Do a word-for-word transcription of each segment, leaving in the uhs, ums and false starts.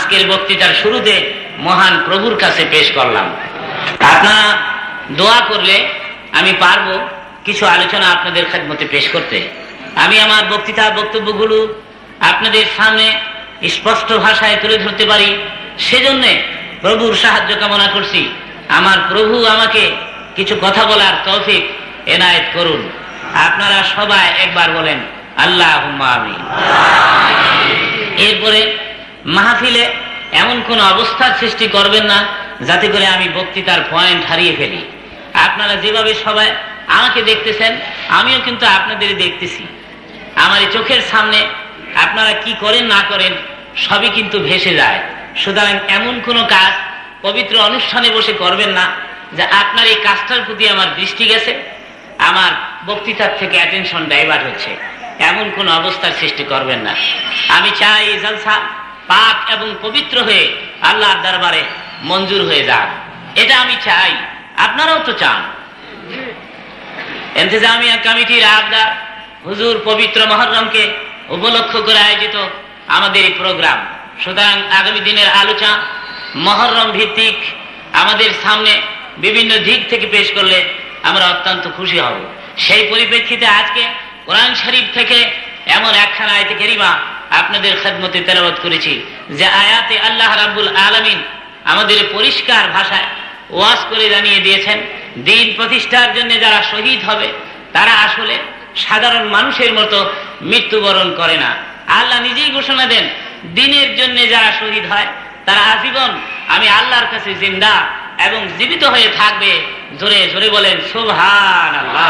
আজকের বক্তৃতার শুরুতে মহান প্রভুর কাছে পেশ করলাম। আপনারা দোয়া করলে আমি পারবো কিছু আলোচনা আপনাদের খেদমতে পেশ করতে। আমি আমার বক্তৃতা বক্তব্যগুলো আপনাদের সামনে স্পষ্ট ভাষায় তুলে ধরতে পারি, সেজন্য প্রভুর সাহায্য কামনা করছি। আমার প্রভু আমাকে কিছু কথা বলার তৌফিক এনায়েত করুন। আপনারা সবাই একবার বলেন আল্লাহুম্মা আমিন। এরপরে মাহফিলে এমন কোন অবস্থার সৃষ্টি করবেন না যাতে করে আমি বক্তৃতার পয়েন্ট হারিয়ে ফেলি। আপনারা যেভাবে সবাই আমাকে দেখতেছেন, আমিও কিন্তু আপনাদের দেখতেছি। আমার এই চোখের সামনে আপনারা কি করেন না করেন সবই কিন্তু ভেসে যায়। সুতরাং এমন কোনো কাজ পবিত্র অনুষ্ঠানে বসে করবেন না যে আপনার এই কাজটার প্রতি আমার দৃষ্টি গেছে, আমার বক্তৃতার থেকে অ্যাটেনশন ডাইভার্ট হচ্ছে, এমন কোন অবস্থার সৃষ্টি করবেন না। আমি চাই এই জলসা পাক এবং পবিত্র হয়ে আল্লাহর দরবারে মঞ্জুর হয়ে যাক, এটা আমি চাই। আপনারাও তো চান। ইন্তেজামিয়া কমিটির আবদার হুজুর পবিত্র মুহররমকে উপলক্ষ করে আয়োজিত আমাদের এই প্রোগ্রাম। সুতরাং আগামী দিনের আলোচনা মুহররম ভিত্তিক আমাদের সামনে বিভিন্ন দিক থেকে পেশ করলে আমরা অত্যন্ত খুশি হব। সেই পরিপ্রেক্ষিতে আজকে কোরআন শরীফ থেকে এমন একখানা আয়াতে কারিমা আপনাদের খেদমতে তেলাওয়াত করেছি যে আয়াতে আল্লাহ রাব্বুল আলামিন আমাদের পরিষ্কার ভাষায় ওয়াজ করে জানিয়ে দিয়েছেন, দিন প্রতিষ্ঠার জন্য যারা শহীদ হবে তারা আসলে সাধারণ মানুষের মতো মৃত্যুবরণ করে না। আল্লাহ নিজেই ঘোষণা দেন, দিনের জন্য যারা শহীদ হয় তারা আজীবন আমি আল্লাহর কাছে জিন্দা এবং জীবিত হয়ে থাকবে। জোরে জোরে বলেন সুবহানাল্লাহ।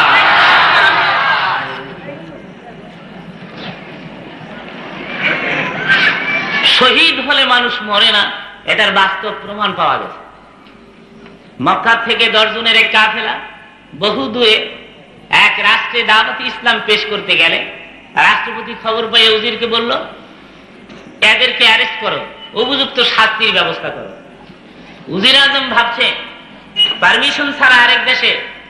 শহীদ হলে মানুষ মরে না, এটার বাস্তব প্রমাণ পাওয়া গেছে। মক্কা থেকে দশজনের এক কাফেলা বহু দূরে এক রাষ্ট্রে দাওয়াত ইসলাম পেশ করতে গেলে রাষ্ট্রপতি খবর পেয়ে উজিরকে বলল, এদেরকে অ্যারেস্ট করো, উপযুক্ত শাস্তির ব্যবস্থা করো। উজির আজম ভাবছে পারমিশন ছাড়া আরেক দেশে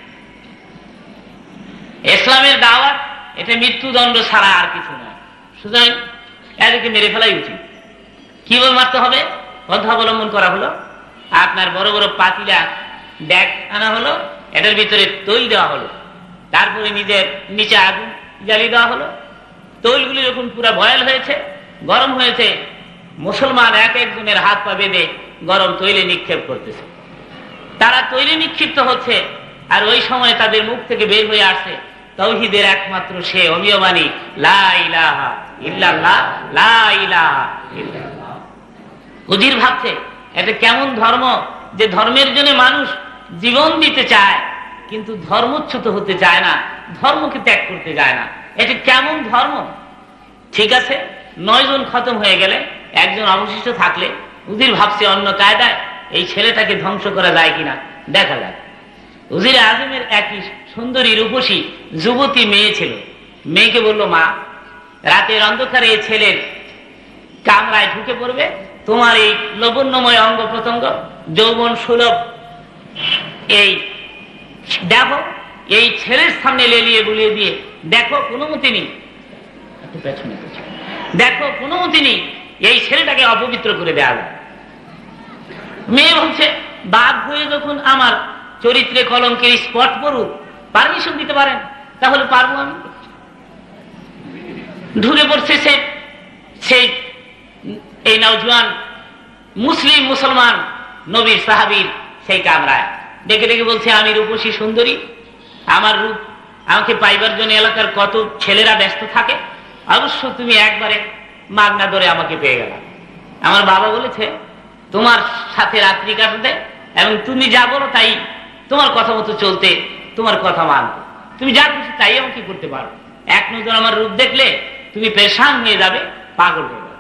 ইসলামের দাওয়াত, এটা মৃত্যুদণ্ড ছাড়া আর কিছু না, সুতরাং এদেরকে মেরে ফেলাই উচিত। কিভাবে মারতে হবে পন্থা অবলম্বন করা হলো। আপনার বড় বড় পাতিলা ব্যাগ আনা হলো, এটার ভিতরে তৈল দেওয়া হলো, তারপরে নিজের নিচে আগুন জ্বালিয়ে দেওয়া হলো। তৈলগুলি যখন পুরো বয়েল হয়েছে, গরম হয়েছে, মুসলমান এক একজনের হাত পা বেঁধে গরম তৈলে নিক্ষেপ করতেছে। তারা তৈলে নিক্ষিপ্ত হচ্ছে, আর ওই সময় তাদের মুখ থেকে বের হয়ে আসছে তাওহীদের একমাত্র সে অমীয় বাণী, লা ইলাহা ইল্লাল্লাহ, লা ইলাহা ইল্লাল্লাহ। উজির ভাবছে এটা কেমন ধর্ম যে ধর্মের জন্য মানুষ জীবন দিতে চায় কিন্তু ধর্মচ্যুত হতে চায় না, ধর্মকে ত্যাগ করতে যায় না। এটা কেমন ধর্ম? ঠিক আছে, নয় জন খতম হয়ে গেলে একজন অবশিষ্ট থাকলে উজির ভাবছে অন্য কায়দায় এই ছেলেটাকে ধ্বংস করা যায় কিনা দেখা যায়। উজির আজমের একই সুন্দরী রূপসী যুবতী মেয়ে ছিল। মেয়েকে বলল, মা, রাতের অন্ধকারে এই ছেলের কামরায় ঢুকে পড়বে, তোমার এই লবণ্যময় অঙ্গ প্রত্যঙ্গ যৌবন সুলভ এই দেখো, এই ছেলের সামনে লেলিয়ে গুলিয়ে দিয়ে দেখো কোনো মতি নেই, পেছনে দেখো কোনো মতি নেই, এই ছেলেটাকে অপবিত্র করে দেওয়া যায়। মেয়ে বলছে, বাদ হয়ে যখন আমার চরিত্রে কলঙ্কের স্পট পড়ুক, পারমিশন দিতে পারেন তাহলে পারবো আমি। ঢুকে পড়ছে সে সেই এই নওজোয়ান মুসলিম মুসলমান নবীর সাহাবীর সেই কামরায় ডেকে ডেকে বলছে, আমি রূপসী সুন্দরী, আমার রূপ আমাকে পাইবার জন্য এলাকার কত ছেলেরা ব্যস্ত থাকে, অবশ্য তুমি একবারে মাগনা ধরে আমাকে পেয়ে গেল। আমার বাবা বলেছে তোমার সাথে রাত্রি কাটাতে এবং তুমি যা বলো তাই, তোমার কথা মতো চলতে, তোমার কথা মানতে, তুমি যা খুশি তাই আমাকে করতে পারো। এক নজর আমার রূপ দেখলে তুমি পেরেশান হয়ে যাবে, পাগল হয়ে যাবে।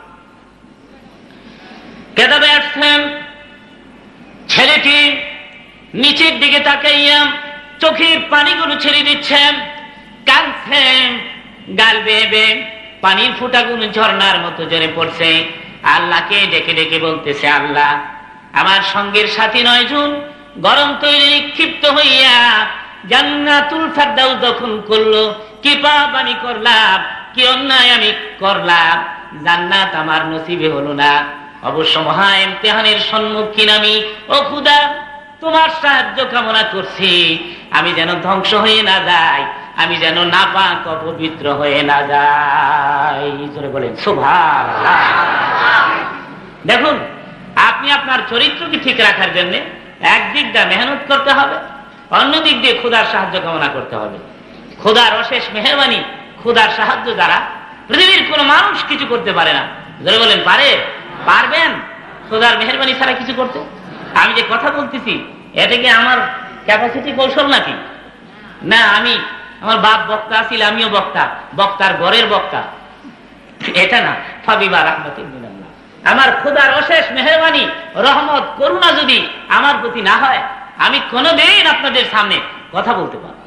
কেদাবে আসছেন ছেলেটি নিচের দিকে তাকাইয়া চোখের পানিগুলো ছেড়ে দিচ্ছেন, কাঁদছেন, গাল বেয়ে বেয়ে পানির ফোঁটাগুলো ঝর্ণার মতো ঝরে পড়ছে। আল্লাহকে ডেকে ডেকে বলতেছে, আল্লাহ, আমার সঙ্গের সাথী নয়জন গরম তৈরি নিক্ষিপ্ত হইয়া জান্নাতুল ফেরদাউস দখল করলো, কি পাপ আমি করলাম, কি অন্যায় আমি করলাম, জান্নাত আমার নসিবে হলো না, অবশ্য মহা ইমতিহানের সম্মুখীন আমি। ও খোদা, তোমার সাহায্য কামনা করছি, আমি যেন ধ্বংস হয়ে না যাই, আমি যেন নাপাক অপবিত্র হয়ে না যাই। জোরে বলেন সুবহানাল্লাহ। দেখুন, আপনি আপনার চরিত্রকে ঠিক রাখার জন্য একদিক দিয়ে মেহনত করতে হবে, অন্য দিক দিয়ে খোদার সাহায্য কামনা করতে হবে। খোদার অশেষ মেহেরবানি, খোদার সাহায্য দ্বারা পৃথিবীর কোন মানুষ কিছু করতে পারে না। জোরে বলেন পারে? পারবেন খোদার মেহেরবানি ছাড়া কিছু করতে? আমি যে কথা বলতেছি এটা কি আমার ক্যাপাসিটি কৌশল নাকি? না, আমি আমার বাপ বক্তা ছিল, আমিও বক্তা, বক্তার ঘরের বক্তা, এটা না। ফাবিমা রাহমাতিন মিনাল্লাহ, আমার খোদার অশেষ মেহেরবানি, রহমত, করুণা যদি আমার প্রতি না হয়, আমি কোনোদিন আপনাদের সামনে কথা বলতে পারব।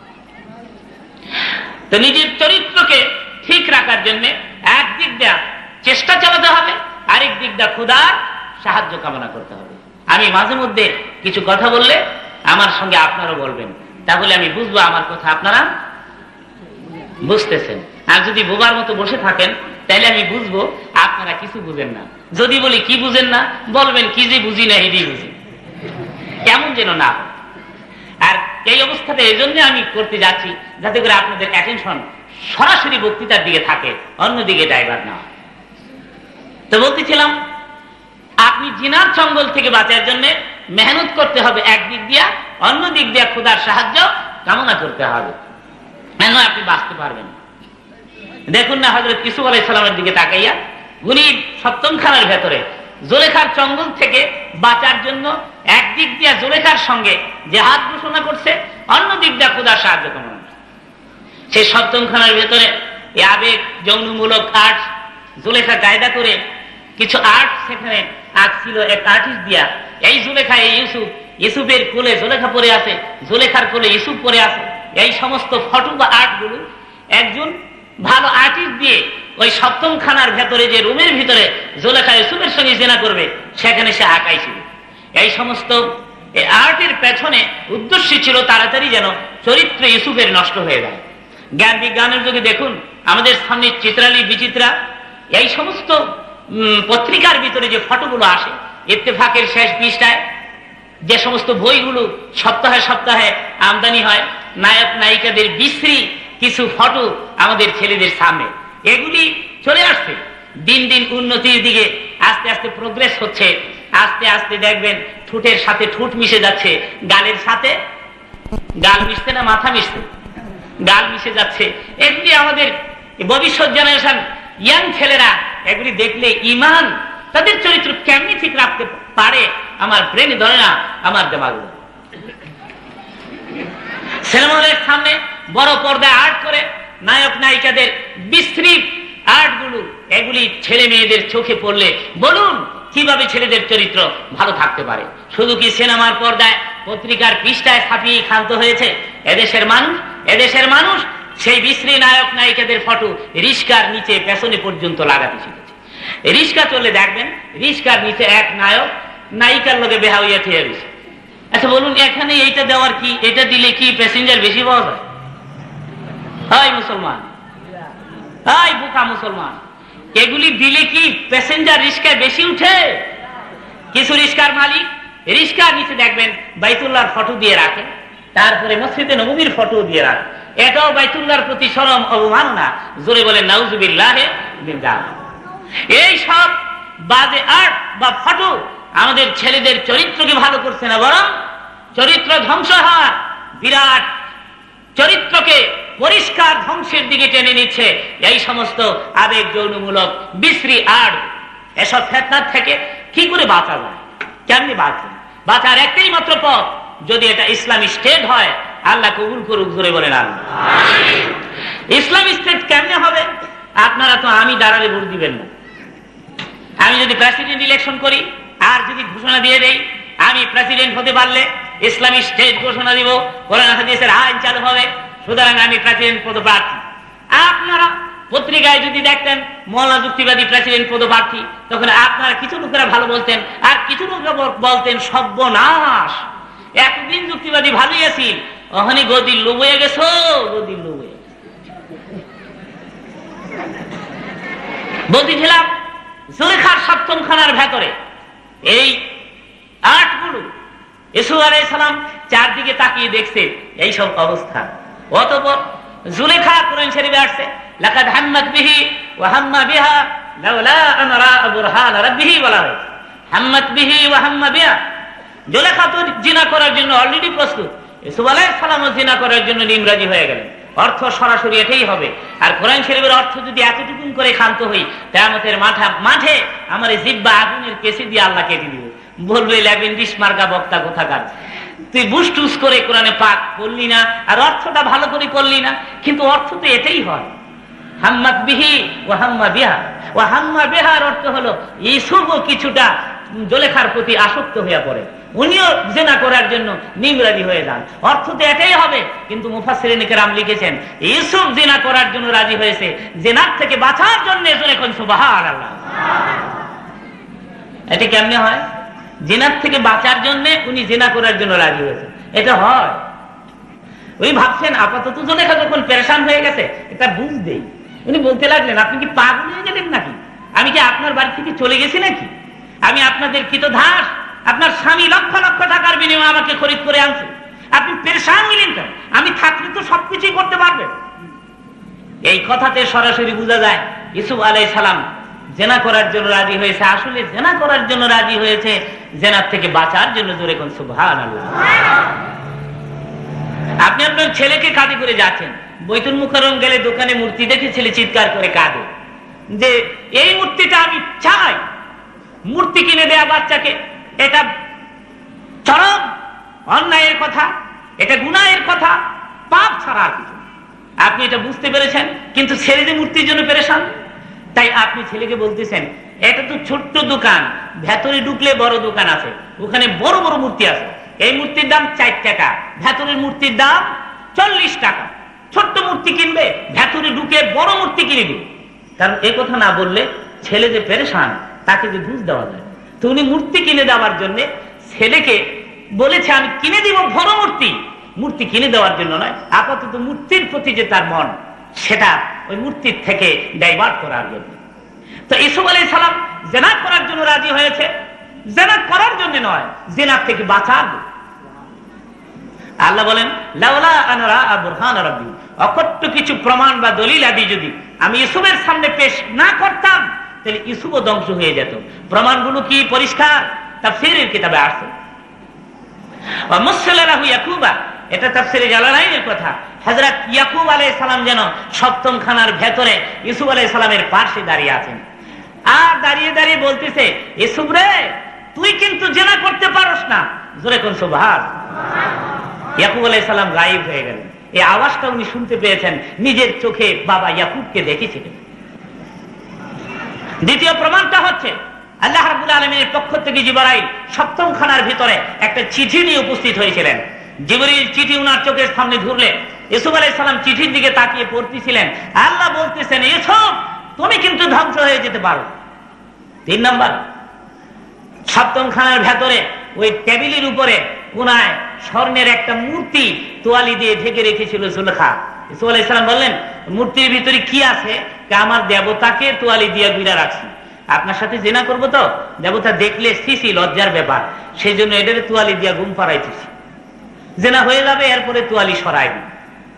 তো নিজের চরিত্রকে ঠিক রাখার জন্য একদিক দিয়ে চেষ্টা চালাতে হবে, আরেক দিক দিয়ে খোদার সাহায্য কামনা করতে হবে। আমি মাঝে মধ্যে কিছু কথা বললে আমার সঙ্গে আপনারাও বলবেন, তাহলে আমি বুঝবো আমার কথা আপনারা বুঝতেছেন। আর যদি বোবার মতো বসে থাকেন তাহলে আমি বুঝবো আপনারা কিছু বুঝেন না। যদি বলি কি বুঝেন না, বলবেন কি যে বুঝি না, এটাই বুঝি, কেমন যেন না। আর এই অবস্থাটা এই জন্য আমি করতে যাচ্ছি যাতে করে আপনাদের অ্যাটেনশন সরাসরি বক্তৃতার দিকে থাকে, অন্যদিকে ডাইভার্ট না। তো বলতেছিলাম, আপনি জিনার চঙ্গল থেকে বাঁচার জন্য মেহনত করতে হবে একদিক দিয়া, অন্য দিক দিয়া খোদার সাহায্য কামনা করতে হবে, কেন আপনি বাঁচতে পারবেন। দেখুন না, হযরত ইউসুফ আলাইহিস সালামের দিকে তাকাইয়া উনি সপ্তম খানার ভেতরে জুলেখার চঙ্গল থেকে বাঁচার জন্য একদিক দিয়া জুলেখার সঙ্গে জিহাদ ঘোষণা করছে, অন্য দিক দিয়া খোদার সাহায্য কামনা করছে। সেই সপ্তম খানার ভেতরে এই আবেগ যৌনমূলক আর্ট জুলেখা কায়দা করে কিছু আর্ট সেখানে আঁকছিল এক আর্টিস্ট দিয়া। এই জুলেখা, এই ইউসুফ, ইউসুফের কোলে জুলেখা পড়ে আছে, জুলেখার কোলে ইউসুফ পড়ে আছে। এই সমস্ত ফটো বা আর্ট গুলো একজন ভালো আর্টিস্ট দিয়ে ওই সপ্তম খানার ভেতরে যে রুমের ভিতরে জুলেখা ইউসুফের সঙ্গে জেনা করবে সেখানে সে আঁকাইছিল। এই সমস্ত আর্টের পেছনে উদ্দেশ্য ছিল তাড়াতাড়ি যেন চরিত্র ইউসুফের নষ্ট হয়ে যায়। জ্ঞান বিজ্ঞানের যুগে দেখুন, আমাদের সামনে চিত্রালী বিচিত্রা এই সমস্ত পত্রিকার ভিতরে যে ফটোগুলো আসে, ইত্তেফাকের শেষ পৃষ্ঠায় যে সমস্ত বইগুলো সপ্তাহে সপ্তাহে আমদানি হয়, নায়ক নায়িকাদের বিশ্রী কিছু ফটো আমাদের ছেলেদের সামনে, এগুলি চলে আসছে। দিন দিন উন্নতির দিকে আস্তে আস্তে প্রোগ্রেস হচ্ছে। আস্তে আস্তে দেখবেন ঠোঁটের সাথে ঠোঁট মিশে যাচ্ছে, গালের সাথে গাল মিশছে না, মাথা মিশছে, গাল মিশে যাচ্ছে। এগুলি আমাদের ভবিষ্যৎ জেনারেশন ইয়াং ছেলেরা এগুলি দেখলে ইমান, তাদের চরিত্র কেমনি ঠিক রাখতে পারে আমার ব্রেনে ধরে না, আমার দেমাগ। সিনেমা হলের সামনে বড় পর্দায় আর্ট করে নায়ক নায়িকাদের বিশ্রী আর্ট গুলো, এগুলি ছেলে মেয়েদের চোখে পড়লে বলুন কিভাবে ছেলেদের চরিত্র ভালো থাকতে পারে? শুধু কি সিনেমার পর্দায় পত্রিকার পৃষ্ঠায় ছাপিয়ে ক্ষান্ত হয়েছে এদেশের মানুষ? এদেশের মানুষ সেই বিশ্রী নায়ক নায়িকাদের ফটো রিস্কার নিচে পেছনে পর্যন্ত লাগাতে শিখেছে। রিস্কা চলে দেখবেন রিস্কার নিচে এক নায়ক নায়িকার লোকে বেহা হইয়া ঠিক গেছে। আচ্ছা বলুন, এখানে এইটা দেওয়ার কি, এটা দিলে কি প্যাসেঞ্জার বেশি পাওয়া যায়? হাই মুসলমান, হাই বোকা মুসলমান, এগুলি দিলে কি প্যাসেঞ্জার রিস্কায় বেশি উঠে? কিছু রিস্কার মালিক রিস্কার নিচে দেখবেন বাইতুল্লাহর ফটো দিয়ে রাখে, তারপরে মসজিদে নববীর ফটো দিয়ে রাখে। এটাও বাইতুল্লাহর প্রতি শরম অবমাননা। জোরে বলেন নাউজুবিল্লাহ মিন যালিক। এই সব বাজে আর্ট বা ফটো আমাদের ছেলেদের চরিত্রকে ভালো করছে না, বরং চরিত্র ধ্বংস হওয়ার বিরাট চরিত্রকে পরিষ্কার ধ্বংসের দিকে টেনে নিচ্ছে এই সমস্ত আবেগ যৌনমূলক বিশ্রী আর্ট। এসব ফিতনার থেকে কি করে বাঁচা যায়? কেমনি বাঁচবে? বাঁচার একটাই মাত্র পথ, যদি এটা ইসলামী স্টেট হয়, আল্লাহ কবুল করুক। জোরে বলেন আমিন। ইসলামী স্টেট কেমনে হবে? আপনারা তো আমি দাঁড়ালে ভোট দিবেন না। আমি যদি প্রেসিডেন্ট ইলেকশন করি আর যদি ঘোষণা দিয়ে দেই আমি প্রেসিডেন্ট হতে পারলে ইসলামী স্টেট ঘোষণা দিব, কোরআন হাদিসের আইন চালু হবে, সুতরাং আমি প্রেসিডেন্ট পদপ্রার্থী। আপনারা পত্রিকায় যদি দেখতেন মোল্লা যুক্তিবাদী প্রেসিডেন্ট পদপ্রার্থী, তখন আপনারা কিছু লোকেরা ভালো বলতেন আর কিছু লোকেরা বলতেন সর্বনাশ, এতদিন যুক্তিবাদী ভালোই আছি, ওখানে গদির লোভ হয়ে গেছো, গদির লোভ হয়ে গেছে। বলতেছিলাম জুলেখার সপ্তম খানার ভেতরে এই আটগুলো ইউসুফ আলাইহিস সালাম চারদিকে তাকিয়ে দেখছে এই সব অবস্থা। অতঃপর জুলেখা কোরআন শরীফে আসছে লাকাদ হাম্মাত বিহি ওয়া হাম্মা বিহা লাউলা আন রাআ বুরহান রাব্বিহি বলা হয়েছে। হাম্মাত বিহি ওয়া হাম্মা বিহা, জুলেখা তো জিনা করার জন্য অলরেডি প্রস্তুত, ইউসুফ আলাইহিস সালামও জিনা করার জন্য নিমরাজি হয়ে গেলেন। অর্থ সরাসরি এটাই হবে। আর কোরআন শরীফের অর্থ যদি এতটুকুন করে ক্ষান্ত হই, কিয়ামতের মাঠে মাঠে আমার জিহ্বা আগুনের কেসি দিয়ে আল্লাহ কেটে দিবে, বলবে ল্যাবেন্ডিস মার্কা বক্তা কোথাকার, তুই বুসটুস করে কোরআনে পাক করলি না, আর অর্থটা ভালো করে করলি না। কিন্তু অর্থ তো এটাই হয়, হাম্মাত বিহি ওয়া হাম্মা বিহা। ওয়া হাম্মা বিহার অর্থ হলো ইউসুফও কিছুটা জুলেখার প্রতি আসক্ত হয়ে পড়ে, উনিও জিনা করার জন্য নিমরাজি হয়ে যান। অর্থ তো এটাই হবে। কিন্তু মুফাসসিরিন কেরাম লিখেছেন ইউসুফ জিনা করার জন্য রাজি হয়েছে, জিনার থেকে বাঁচার জন্য। যখন সুবহানাল্লাহ, এটা কেমনে হয়? জিনার থেকে বাঁচার জন্য উনি জিনা করার জন্য রাজি হয়েছে, এটা হয়। উনি ভাবছেন আপাতত জুলেখা যখন পেরেশান হয়ে গেছে এটা বুঝ দেই, উনি বলতে লাগলেন আপনি কি পাগল হয়ে গেলেন নাকি? আমি কি আপনার বাড়ি থেকে চলে গেছি নাকি? আমি আপনাদের কৃতদাস, আপনার স্বামী লক্ষ লক্ষ টাকার বিনিময়ে আমাকে খরিদ করে আনছে, আপনি পেরেশান হলেন কেন? আমি থাকলে তো সবকিছুই করতে পারবেন। এই কথাতে সরাসরি বোঝা যায় ইউসুফ আলাইহিস সালাম জেনা করার জন্য রাজি হয়েছে। আসলে জেনা করার জন্য রাজি হয়েছে জেনার থেকে বাঁচার জন্য। জোরে কোন সুবহানাল্লাহ। আপনি আপনার ছেলেকে কাঁদে করে যাচ্ছেন, বৈতুল মুকাররম গেলে দোকানে মূর্তি দেখে ছেলে চিৎকার করে কাঁদে যে এই মূর্তিটা আমি চাই, মূর্তি কিনে দেয়া বাচ্চাকে, এটা চরম অন্যায়ের কথা, এটা গুনাহের কথা, পাপ ছাড়া আর কিছু। আপনি এটা বুঝতে পেরেছেন, কিন্তু ছেলে যে মূর্তির জন্য পেরেশান, তাই আপনি ছেলেকে বলতেছেন এটা তো ছোট্ট দোকান, ভেতরে ঢুকলে বড় দোকান আছে, ওখানে বড় বড় মূর্তি আছে, এই মূর্তির দাম চার টাকা, ভেতরের মূর্তির দাম চল্লিশ টাকা। ছোট্ট মূর্তি কিনবে, ভেতরে ঢুকে বড় মূর্তি কিনে দিবে। কারণ এই কথা না বললে ছেলে যে পেরেশান তাকে যে বুঝ দেওয়া যায়। তো উনি মূর্তি কিনে দেওয়ার জন্য ছেলেকে বলেছে আমি কিনে দিব বড় মূর্তি, মূর্তি কিনে দেওয়ার জন্য নয়, আপাতত মূর্তির প্রতি যে তার মন সেটা ওই মূর্তির থেকে ডাইভার্ট করার জন্য। তো ইউসুফ আলাইহিস সালাম জিনা করার জন্য রাজি হয়েছে, জিনা করার জন্য নয়, জিনার থেকে বাঁচার। আল্লাহ বলেন লাউলা আন রাআ বুরহান রাব্বি, অকট্ট কিছু প্রমাণ বা দলিল আদি যদি আমি ইউসুফের সামনে পেশ না করতাম তাহলে ইউসুফও ধ্বংস হয়ে যেত। প্রমাণগুলো কি পরিষ্কার, তাফসীরের কিতাবে আছে। ওয়া মুসলাহু ইয়াকুবা, এটা তাফসীরে জালালাইনের কথা। হযরত ইয়াকুব আলাইহিস সালাম যেন সপ্তম খানার ভেতরে ইউসুফ আলাইহিস সালামের পাশে দাঁড়িয়ে আছেন, আর দাঁড়িয়ে দাঁড়িয়ে বলতেছে ইউসুফ রে তুই কিন্তু জিনা করতে পারোস না। জোরে কোন সুবহানাল্লাহ। ইয়াকুব আলাইহিস সালাম গায়েব হয়ে গেলেন। এই আওয়াজটা উনি শুনতে পেয়েছেন, নিজের চোখে বাবা ইয়াকুবকে দেখেছিলেন। দ্বিতীয় প্রমাণটা হচ্ছে আল্লাহ রাব্বুল আলামিনের পক্ষ থেকে জিবরাইল সপ্তম খানার ভিতরে একটা চিঠি নিয়ে উপস্থিত হয়েছিলেন। জিবরিল চিঠি উনার চোখের সামনে ধরলে ইউসুফ আলাইহিস সালাম চিঠির দিকে তাকিয়ে পড়তেছিলেন। আল্লাহ বলতেছেন ইউসুফ তুমি কিন্তু ধ্বংস হয়ে যেতে পারো। তিন নম্বর, সপ্তম খানার ভেতরে ওই টেবিলের উপরে কোনায় স্বর্ণের একটা মূর্তি তোয়ালি দিয়ে ঢেকে রেখেছিল জুলেখা। ইউসুফ আলাইহিস সালাম বললেন মূর্তির ভিতরে কি আছে? আমার দেবতাকে তোয়ালি দিয়ে ঘিরে রাখছি, আপনার সাথে জিনা করবো তো দেবতা দেখলে সিসি লজ্জার ব্যাপার, সেই জন্য এদের তোয়ালি দিয়া ঘুম পাড়াইতেছি, জিনা হয়ে যাবে এরপরে তোয়ালি সরাই দিই।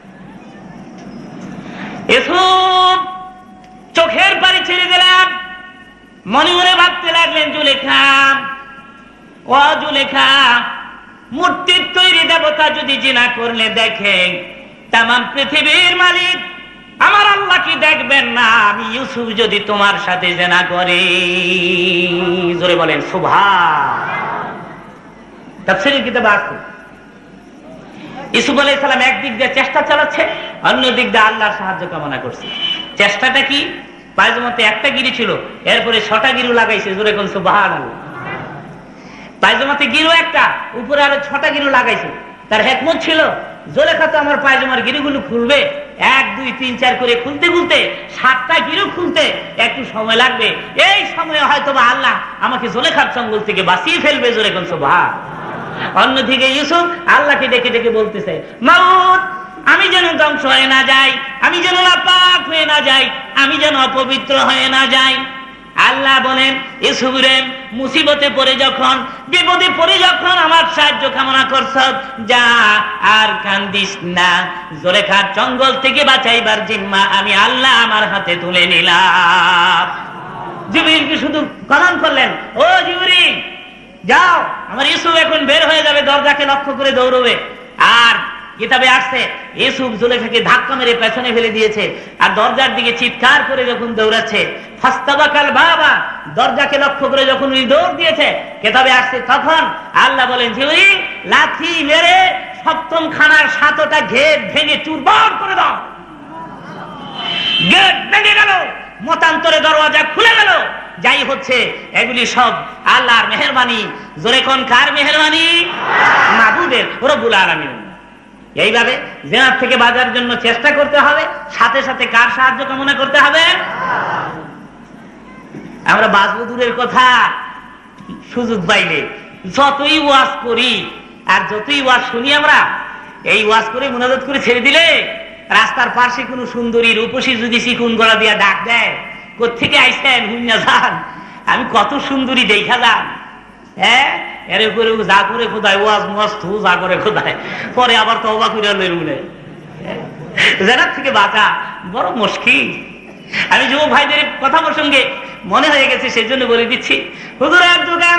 ইউসুফ চোখের পানি ছেড়ে দিলাম, মনে মনে ভাবতে লাগলেন জুলেখা ও জুলেখা, মূর্তির তৈরি দেবতা যদি জিনা করলে দেখে তামাম পৃথিবীর মালিক আমার আল্লাহ কি দেখবেন না? আমি ইউসুফ যদি তোমার সাথে জিনা করি, জোরে বলেন সুবহান। তাফসীরের কিতাবে আছে ইউসুফ আলাইহিস সালাম একদিক দিয়ে চেষ্টা চালাচ্ছে, অন্য দিক দিয়ে আল্লাহর সাহায্য কামনা করছে। চেষ্টাটা কি? পায়জামাতে একটা গিরি ছিল, এরপরে ছটা গিরু লাগাইছে। জোরে কোন সুবহানাল্লাহ। পায়জামাতে গিরু একটা, উপরে আরো ছটা গিরু লাগাইছে। তার হিকমত ছিল জুলেখা তো আমার পায়জামার গিরুগুলো খুলবে, এক দুই তিন চার করে খুলতে খুলতে সাতটা গিরু খুলতে একটু সময় লাগবে, এই সময়ে হয়তো বা আল্লাহ আমাকে জুলেখার চঙ্গল থেকে বাঁচিয়ে ফেলবে। জোরে কোন সুবহান। অন্যদিকে ইউসুফ আল্লাহকে ডেকে ডেকে বলতেছে মাউত আমি যেন ধ্বংস হয়ে না যাই, আমি যেন নাপাক হয়ে না যাই, আমি যেন অপবিত্র হয়ে না যাই। আল্লাহ বলেন ইউসুফ রে মুসিবতে পড়ে যখন বিপদে পড়ে যখন আমার সাহায্য কামনা করছ, যা আর কান্দিস না, জুলেখার জঙ্গল থেকে বাঁচাইবার জিম্মা আমি আল্লাহ আমার হাতে তুলে নিলাম। জিবরিলকে শুধু কলম করলেন, ও জিবরিল যাও, আমার ইউসুফ এখন বের হয়ে যাবে, দরজাকে লক্ষ্য করে দৌড়বে। আর কিতাবে আসছে ইউসুফ জুলেখাকে ধাক্কা মেরে পেছনে ফেলে দিয়েছে, আর দরজার দিকে চিৎকার করে যখন দৌড়াচ্ছে, ফাস্তাবাকাল বাবা, দরজাকে লক্ষ্য করে যখন উনি দৌড় দিয়েছে, কিতাবে আসছে তখন আল্লাহ বলেন জিবরিল লাঠি মেরে সপ্তম খানার সাতটা গেট ভেঙে চুরমার করে দাও। গেট ভেঙে গেল, মতান্তরে দরওয়াজা খুলে গেল। যাই হচ্ছে এগুলি সব আল্লাহর মেহেরবানি। জোরে কোন কার মেহেরবানি? মাবুদের, রব্বুল আলামিন। এইভাবে জিনাত থেকে বাঁচার জন্য চেষ্টা করতে হবে, সাথে সাথে কার সাহায্য কামনা করতে হবে? আমরা বাঁচবো দূরের কথা, সুযোগ পাইলে যতই ওয়াজ করি আর যতই ওয়াজ শুনি, আমরা এই ওয়াজ করে মুনাজাত করে ছেড়ে দিলে রাস্তার পাশে কোনো সুন্দরী রূপসী যদি চিকুন গলা দিয়া ডাক দেয়, কোত্থেকে আইসেন হুইনা যান, আমি কত সুন্দরী দেখা যান, হ্যাঁ এর করে যা করে খোদায় ওয়াজ মস্ত যা করে খোদায়, পরে আবার তওবা করে লইলে জেনার থেকে বাঁচা বড় মুশকিল। আমি যুবক ভাইদের কথা প্রসঙ্গে মনে হয়ে গেছে, সেজন্য বলে দিচ্ছি। হুজুর এক দোকান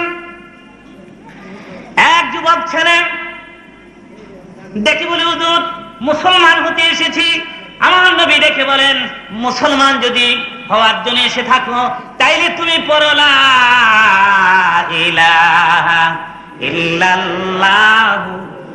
এক যুবক ছেলে দেখি বলে, হুজুর মুসলমান হতে এসেছি। আমার নবী দেখে বলেন, মুসলমান যদি হওয়ার জন্য এসে থাকো তাইলে তুমি পড়ো লা ইলাহা ইল্লাল্লাহ,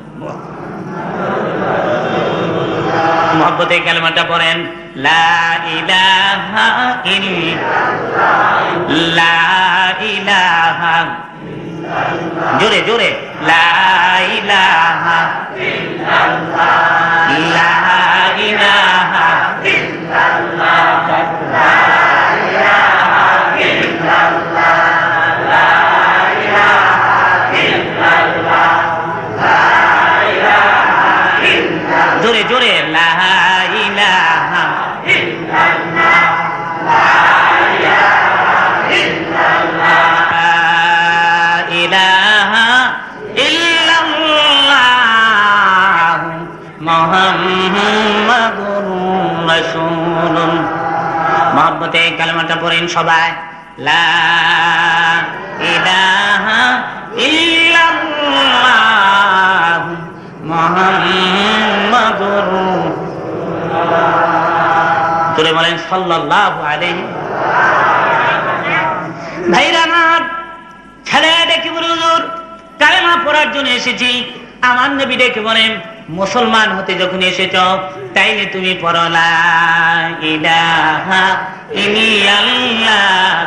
মুহাব্বতে কালেমাটা পড়েন, লা ইলাহা ইল্লাল্লাহ, লা ইলাহা, জোরে জোরে, লা ইলাহা ইল্লাল্লাহ, লা ইলাহা ইল্লাল্লাহ, লা ইলাহা ইল্লাল্লাহ, লা ইলাহা ইল্লাল্লাহ, লা ইলাহা ইল্লাল্লাহ, জোরে জোরে, লা ইলাহা ইল্লাল্লাহ, লা ইলাহা ইল্লাল্লাহ, লা ইলাহা ইল্লাল্লাহ, মুহাম্মাদুর রাসূলুল্লাহ। মুহাব্বতে কালেমাটা পড়েন সবাই, লা ইলাহা ইল্লাল্লাহ, মুহাম্মাদুর রাসূলুল্লাহ। তোরে বলেন সাল্লাল্লাহু আলাইহি। ভাইরা আমার, ছেলে দেখি বলে, হুজুর কালেমা পড়ার জন্য এসেছি। আমার নবী দেখে বলেন, মুসলমান হতে যখন এসেছ তাইলে তুমি পড়ো লা ইলাহা ইল্লাল্লাহ,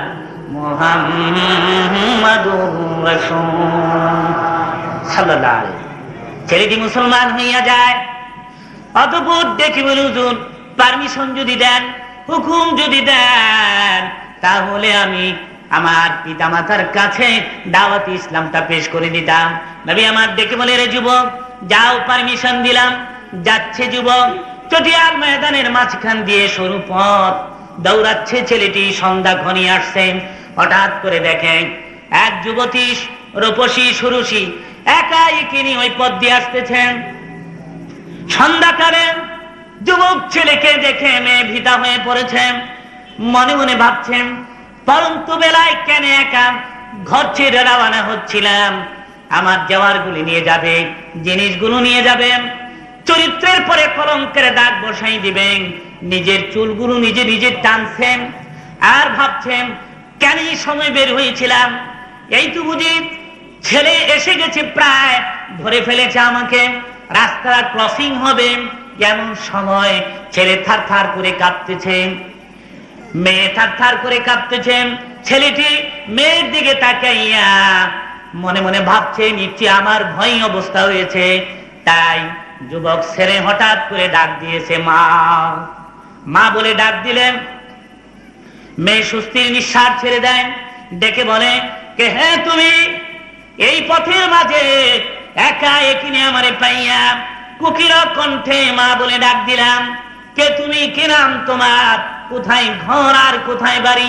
মুহাম্মাদুর রাসূলুল্লাহ সাল্লাল্লাহু আলাইহি। ছেলেটি মুসলমান হইয়া যায়। অতঃপর দেখি বলে, হুজুর পারমিশন যদি দেন, হুকুম যদি দেন, তাহলে আমি আমার পিতামাতার কাছে দাওয়াত ইসলামটা পেশ করে দিতাম। নবী আমার ডেকে বলে, রে যুবক যাও, পারমিশন দিলাম। যাচ্ছে যুবক, চটিয়াল ময়দানের মাঝখান দিয়ে সরু পথ দৌড়াচ্ছে ছেলেটি। সন্ধ্যা ঘনিয়ে আসছে। হঠাৎ করে দেখে এক যুবতী রূপসী সুরুষী একা একিনি ওই পথ দিয়ে আসতেছেন। সন্ধ্যাকালে যুবক ছেলেকে দেখে মেয়ে ভীতা হয়ে পড়েছেন। মনে মনে ভাবছেন, পরন্তু বেলায় কেন একা ঘর ছেড়ে রওনা হচ্ছিলাম, আমার যাওয়ার গুলি নিয়ে যাবে, জিনিসগুলো নিয়ে যাবেন, চরিত্রের পরে কলঙ্কের দাগ বসাই দিবেন। নিজের চুলগুলো নিজে নিজে টানছেন আর ভাবছেন, কেন এই সময় বের হয়েছিলাম, এই তো বুঝি ছেলে এসে গেছে, প্রায় ধরে ফেলেছে আমাকে, রাস্তা ক্রসিং হবে এমন সময় ছেলে থার থার করে কাঁপতেছে, মেয়ে থার থার করে কাঁপতেছেন। ছেলেটি মেয়ের দিকে তাকাইয়া মনে মনে ভাবছে, নিশ্চয় আমার ভয় অবস্থা হয়েছে। তাই যুবক ছেলে হঠাৎ করে ডাক দিয়েছে, মা মা বলে ডাক দিলেন। মেয়ে সুস্থির নিঃশ্বাস ছেড়ে দেন, ডেকে বলে, কে হে তুমি? এই পথের মাঝে একা একিনে আমারে পাইয়া কুকির কণ্ঠে মা বলে ডাক দিলাম, কে তুমি, কি নাম তোমার, কোথায় ঘর আর কোথায় বাড়ি?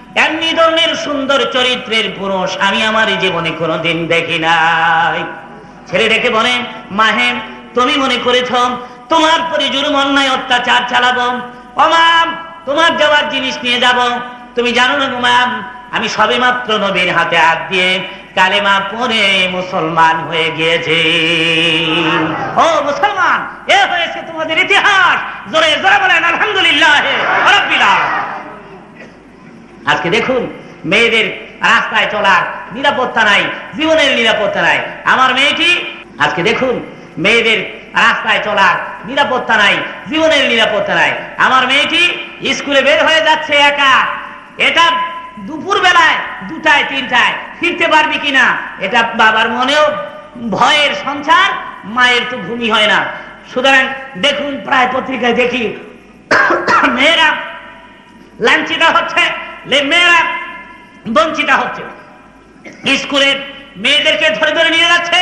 এমনি ধরনের সুন্দর চরিত্রের পুরুষ আমি আমার জীবনে কোনোদিন দেখি নাই। ছেলে ডেকে বলেন, মাহে তুমি মনে করেছ তোমার পরে জুলুম অন্যায় অত্যাচার চালাবো, ও মাম তোমার দেওয়ার জিনিস নিয়ে যাব। তুমি জানো না গো মাম, আমি সবে মাত্র নবীর হাতে হাত দিয়ে কালেমা পড়ে মুসলমান হয়ে গিয়েছে। ও মুসলমান, এ হয়েছে তোমাদের ইতিহাস। জোরে জোরে বলেন আলহামদুলিল্লাহ রাব্বিল আলামিন। আজকে দেখুন মেয়েদের রাস্তায় চলার নিরাপত্তা নাই, জীবনের নিরাপত্তা নাই। আমার মেয়েটি আজকে দেখুন মেয়েদের রাস্তায় চলার নিরাপত্তা নাই, জীবনের নিরাপত্তা নাই। আমার মেয়েটি স্কুলে বের হয়ে যাচ্ছে একা, এটা দুপুর বেলায় দুটায় তিনটায় ফিরতে পারবি কিনা এটা বাবার মনেও ভয়ের সঞ্চার, মায়ের তো ঘুমই হয় না। সুতরাং দেখুন প্রায় পত্রিকায় দেখি মেয়েরা লাঞ্ছিত হচ্ছে, মেয়েরা বঞ্চিত হচ্ছে। স্কুলের মেয়েদেরকে ধরে ধরে নিয়ে যাচ্ছে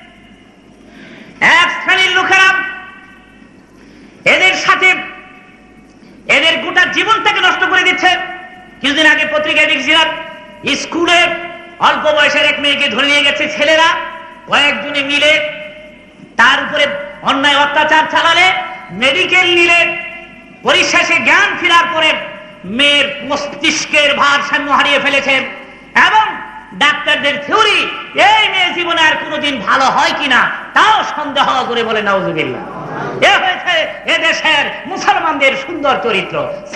এক শ্রেণীর লোকেরা, এদের সাথে এদের গোটা জীবনটাকে নষ্ট করে দিচ্ছে। কিছুদিন আগে পত্রিকায় দেখছিলাম স্কুলে অল্প বয়সের এক মেয়েকে ধরে নিয়ে গেছে ছেলেরা, কয়েকজনে মিলে তার উপরে অন্যায় অত্যাচার চালালে, মেডিকেল নিলে, পরিশেষে জ্ঞান ফেরার পরে মেয়ের মস্তিষ্কের ভারসাম্য হারিয়ে ফেলেছে। এবং ডাক্তারদের থিওরি এই মেয়ে জীবনে আর কোনোদিন ভালো হয় কিনা তাও সন্দেহ করে বলে নাউজুবিল্লাহ। এ হয়েছে এদেশের মুসলমানদের সুন্দর চরিত্র।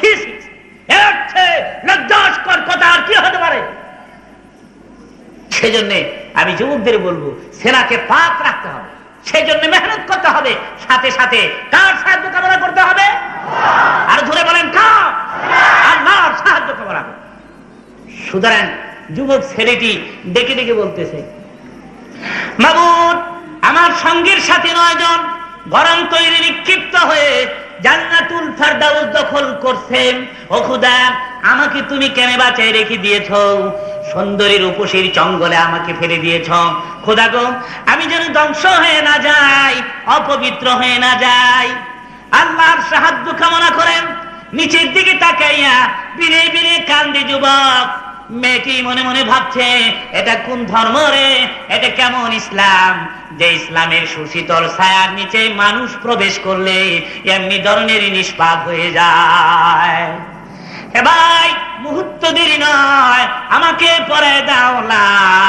লজ্জাস্কর কথা আর কি হতে পারে? সেজন্য আমি যুবকদের বলবো সেনাকে পাক রাখতে হবে, সেই জন্য মেহনত করতে হবে, সাথে সাথে কার সাহায্য কামনা করতে হবে? আর ধরে বলেন কার? আল্লাহর সাহায্য কামনা করতে। সুতরাং যুবক ছেলেটি ডেকে ডেকে বলতেছে, মাবুদ আমার সঙ্গীর সাথে নয় জন গরম তৈরি নিক্ষিপ্ত হয়ে জান্নাতুল ফেরদাউস দখল করছেন। ও খোদা, আমাকে তুমি কেন বাঁচাই রেখে দিয়েছ? সুন্দরীর উপসীর জঙ্গলে আমাকে ফেলে দিয়েছ। খোদা গো, আমি যেন ধ্বংস হয়ে না যাই, অপবিত্র হয়ে না যাই। আল্লাহর সাহায্য কামনা করেন। নিচের দিকে তাকাইয়া বিনে বিনে কান্দে যুবক। মেয়েটি মনে মনে ভাবছে, এটা কোন ধর্ম রে, এটা কেমন ইসলাম, যে ইসলামের সুশীতল ছায়ার নিচে মানুষ প্রবেশ করলে এমনি ধরনের নিষ্পাপ হয়ে যায়। হে ভাই, মুহূর্ত দেরি নয়, আমাকে পরে দাও লা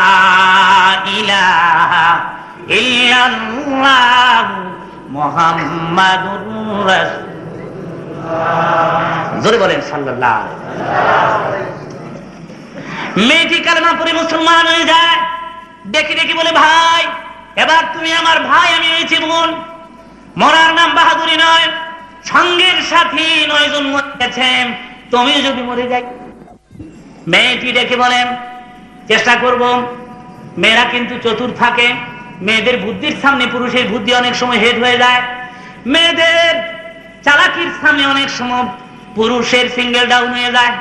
ইলাহা ইল্লাল্লাহ মুহাম্মাদুর রাসূলুল্লাহ। জোরে বলেন সাল্লাল্লাহু আলাইহি ওয়াসাল্লাম। মেয়েটি কালেমা পড়ে মুসলমান হয়ে যায়। ডেকে ডেকে বলে, ভাই এবার তুমি আমার ভাই, আমি হয়েছি বোন। মরার নাম বাহাদুরি নয়, সঙ্গের সাথী নয় জন মরেছেন, তুমিও যদি মরে যাই। মেয়েটি ডেকে বলেন, চেষ্টা করব। মেয়েরা কিন্তু চতুর থাকে, মেয়েদের বুদ্ধির সামনে পুরুষের বুদ্ধি অনেক সময় হেড হয়ে যায়, মেয়েদের চালাকির সামনে অনেক সময় পুরুষের সিঙ্গেল ডাউন হয়ে যায়।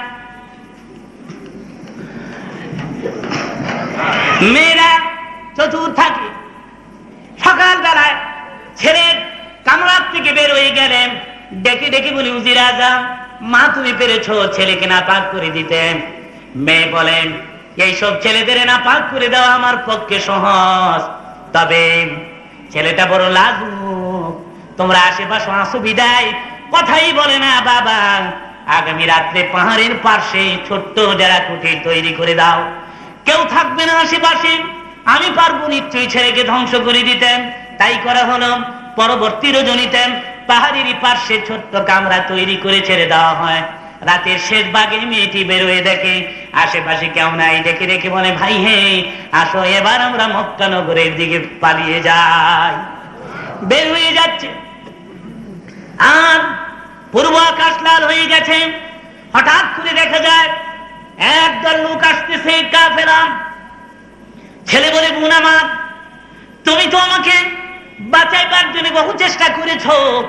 মেয়েরা চতুর থাকে। সকাল বেলায় ছেলের কামরার থেকে বের হয়ে গেলেন, ডেকে ডেকে বলি, উজির আজম, মা তুমি পেরেছ ছেলেকে না পাক করে দিতে। মেয়ে বলেন, এইসব ছেলেদের না পাক করে দেওয়া আমার পক্ষে সহজ, তবে ছেলেটা বড় লাজুক। তোমরা আশেপাশে আসো বিদায় কথাই বলে না বাবা। আগামী রাত্রে পাহাড়ের পাশে ছোট্ট যারা কুটির তৈরি করে দাও, কেউ থাকবে না আশেপাশে, আমি পারবো নিশ্চয়ই ছেলেকে ধ্বংস করে দিতেন। তাই করা হলো। পরবর্তী রজনীতে পাহাড়ের পাশে ছোট্ট কামরা তৈরি করে ছেড়ে দেওয়া হয়। রাতের শেষ ভাগে মেয়েটি বেরোয় দেখে আশেপাশে কেউ নাই। দেখে দেখে বলে, ভাই হে আসো, এবার আমরা মক্কা নগরের দিকে পালিয়ে যাই। বের হয়ে যাচ্ছে, আর পূর্ব আকাশ লাল হয়ে গেছে। হঠাৎ করে দেখা যায় একদল লোক আসতেছে, কাফেরা। ছেলে বলে, বোন আমার, তুমি তো আমাকে বাঁচাইবার জন্য বহু চেষ্টা করেছ,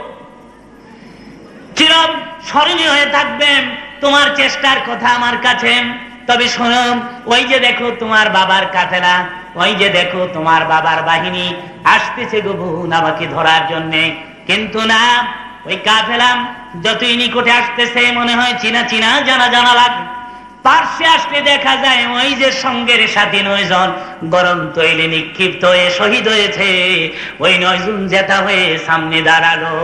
চিরম স্মরণীয় হয়ে থাকবেন তোমার চেষ্টার কথা আমার কাছে। তবে শোনো, ওই যে দেখো তোমার বাবার কাফেলা, ওই যে দেখো তোমার বাবার বাহিনী আসতেছে গো বোন আমাকে ধরার জন্যে। কিন্তু না, ওই কাফেলা যতই নিকটে আসতেছে মনে হয় চিনা চিনা জানা জানা লাগে। পার্শ্বে আসলে দেখা যায় ওই যে সঙ্গের সাথে নয়জন গরম তৈলে নিক্ষিপ্ত হয়ে শহীদ হয়েছে, ওই নয়জন জেতা হয়ে সামনে দাঁড়ালো।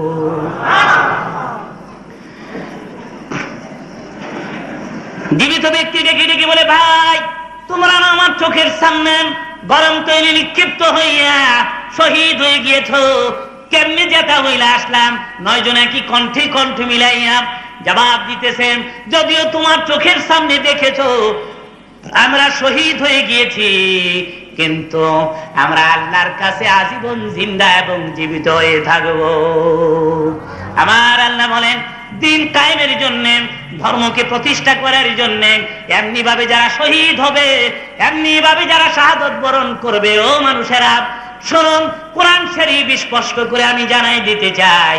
জীবিত ব্যক্তি ডেকে ডেকে বলে, ভাই তোমরা না আমার চোখের সামনে গরম তৈলে নিক্ষিপ্ত হইয়া শহীদ হয়ে গিয়েছ, কেমনে জেতা হইলা আসলাম? নয়জন একই কণ্ঠে কণ্ঠ মিলাইয়া জবাব দিতেছেন, যদিও তোমার চোখের সামনে দেখেছো আমরা শহীদ হয়ে গিয়েছি, কিন্তু আমরা আল্লাহর কাছে আজীবন জিন্দা এবং জীবিত হয়ে থাকবো। আমার আল্লাহ বলেন, দিন কায়েমের জন্য, ধর্মকে প্রতিষ্ঠা করার জন্য এমনি ভাবে যারা শহীদ হবে, এমনি ভাবে যারা শাহাদত বরণ করবে, ও মানুষেরা শুনুন, কোরআন শরীফ স্পষ্ট করে আমি জানাই দিতে চাই,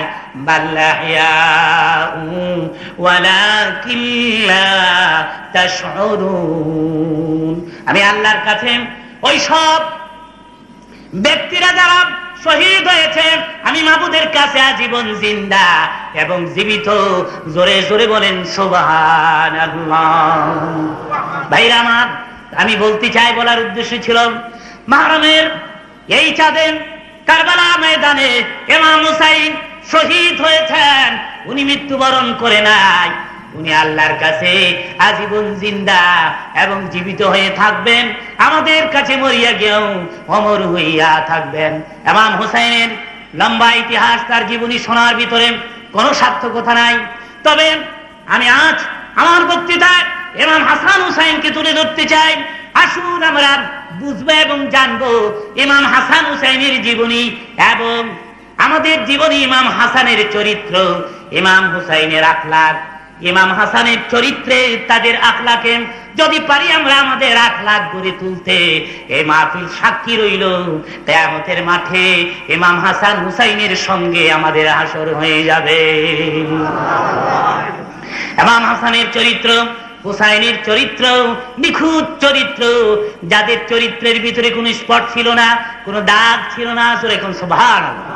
আমি আল্লাহর কাছে ওই সব ব্যক্তিরা যারা শহীদ হয়েছে, আমি মাবুদের কাছে আজীবন জিন্দা এবং জীবিত। জোরে জোরে বলেন সুবহানাল্লাহ। ভাইরা আমার, আমি বলতে চাই, বলার উদ্দেশ্য ছিল, মুহররমের এই চাঁদে কারবালা ময়দানে ইমাম হুসাইন শহীদ হয়েছেন। উনি মৃত্যুবরণ করে নাই, উনি আল্লাহর কাছে আজীবন জিন্দা এবং জীবিত হয়ে থাকবেন, আমাদের কাছে মরিয়া গিয়েও অমর হইয়া থাকবেন। ইমাম হুসাইনের লম্বা ইতিহাস, তার জীবনী শোনার ভিতরে কোনো সার্থকতা নাই। তবে আমি আজ আমার বক্তৃতায় ইমাম হাসান হুসাইনকে তুলে ধরতে চাই। আসুন আমরা বুঝবো এবং জানবো ইমাম হাসান হুসাইনের জীবনী এবং আমাদের জীবনী, ইমাম হাসানের চরিত্র, ইমাম হুসাইনের আখলাক, ইমাম হাসানের চরিত্রে তাদের আখলাকে যদি পারি আমরা আমাদের আখলাক গড়ে তুলতে, এই মাহফিল সাক্ষী রইল কিয়ামতের মাঠে ইমাম হাসান হুসাইনের সঙ্গে আমাদের হাসর হয়ে যাবে। ইমাম হাসানের চরিত্র, হুসাইনের চরিত্র নিখুঁত চরিত্র, যাদের চরিত্রের ভিতরে কোনো স্পট ছিল না, কোনো দাগ ছিল না। এখন সুবহানাল্লাহ।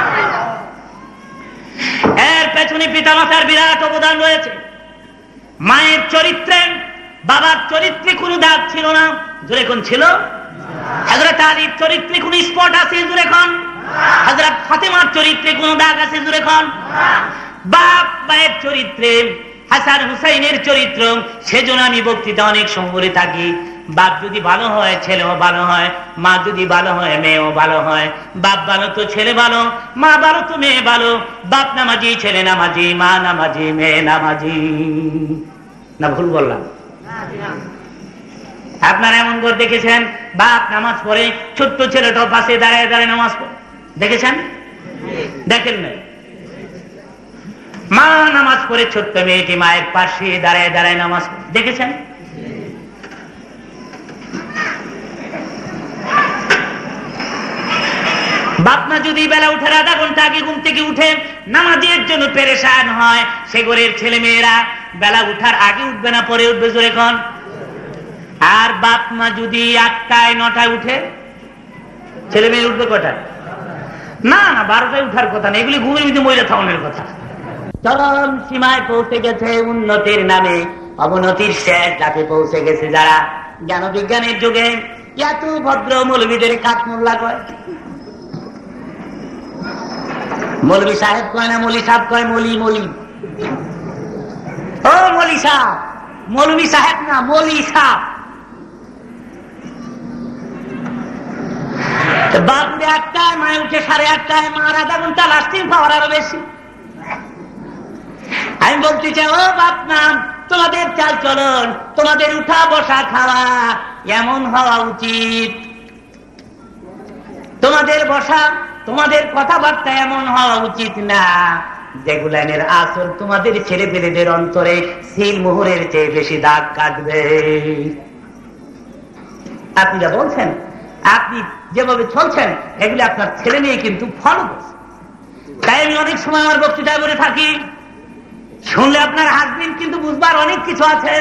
এর পেছনে পিতামাতার বিরাট অবদান রয়েছে। মায়ের চরিত্রে, বাবার চরিত্রে কোনো দাগ ছিল না, জোরে কোন ছিল? হযরত আলীর চরিত্রে কোনো স্পট আছে, জোরে কোন? হযরত ফাতেমার চরিত্রে কোনো দাগ আছে, জোরে কোন? বাপ মায়ের চরিত্রে, হাসান হুসাইনের চরিত্র, সেজন্য আমি বক্তৃতা অনেক সময় বলে থাকি, বাপ যদি ভালো হয় ছেলেও ভালো হয়, মা যদি ভালো হয় মেয়েও ভালো হয়। বাপ ভালো তো ছেলে ভালো, মা ভালো তো মেয়ে ভালো। বাপ নামাজি, ছেলে নামাজি, মা নামাজি, মেয়ে নামাজি। না ভুল বললাম? আপনারা এমন করে দেখেছেন, বাপ নামাজ পড়ে, ছোট্ট ছেলেটাও পাশে দাঁড়ায় দাঁড়ায় নামাজ পড়ে, দেখেছেন? দেখেন নাই? মা নামাজ পড়ে, ছোট্ট মেয়েটি মায়ের পাশে দাঁড়ায় দাঁড়ায় নামাজ পড়ে, দেখেছেন? বাপ মা যদি বেলা উঠার আধা ঘন্টা আগে ঘুম থেকে উঠে নামাজের জন্য পেরেশান হয়, সে ঘরের ছেলে মেয়েরা বেলা উঠার আগে উঠবে না পরে উঠবে, জোরে কোন? আর বাপ মা যদি আটটায় নটায় উঠে, ছেলে মেয়ে উঠবে কটায়? না না, বারোটায় উঠার কথা না, এগুলি ঘুমের ভিতরে মহিলা থাউনের কথা। চরম সীমায় পৌঁছে গেছে উন্নতির নামে, অবনতির শেষ ধাপে পৌঁছে গেছে যারা। জ্ঞান বিজ্ঞানের যুগে এত ভদ্র মৌলবীদের কাঠ মোল্লা কয়, মৌলবী সাহেব কয় না, মৌলী সাহেব কয়, মৌলী মৌলী। ও মৌলী সাহেব, মৌলবী সাহেব না, মৌলী সাহেব। বাপ উঠে আটটায়, মায় উঠে সাড়ে আটটায়, মার আধা ঘন্টা লাস্টিং পাওয়ার আরো বেশি। আমি বলতে চাই, ও বাপ নাম, তোমাদের চাল চলন, তোমাদের উঠা বসা খাওয়া এমন হওয়া উচিত, তোমাদের বসা, তোমাদের কথাবার্তা এমন হওয়া উচিত না যেগুলানের আসল তোমাদের ছেলে পেলেদের অন্তরে সিল মোহরের চেয়ে বেশি দাগ কাটবে। আপনি যা বলছেন, আপনি যেভাবে চলছেন, এগুলি আপনার ছেলে মেয়ে কিন্তু ফলো করছে। তাই আমি অনেক সময় আমার বক্তৃতায় বলে থাকি, শুনলে আপনার হাজবেন্ড কিন্তু বুঝবার অনেক কিছু আছে।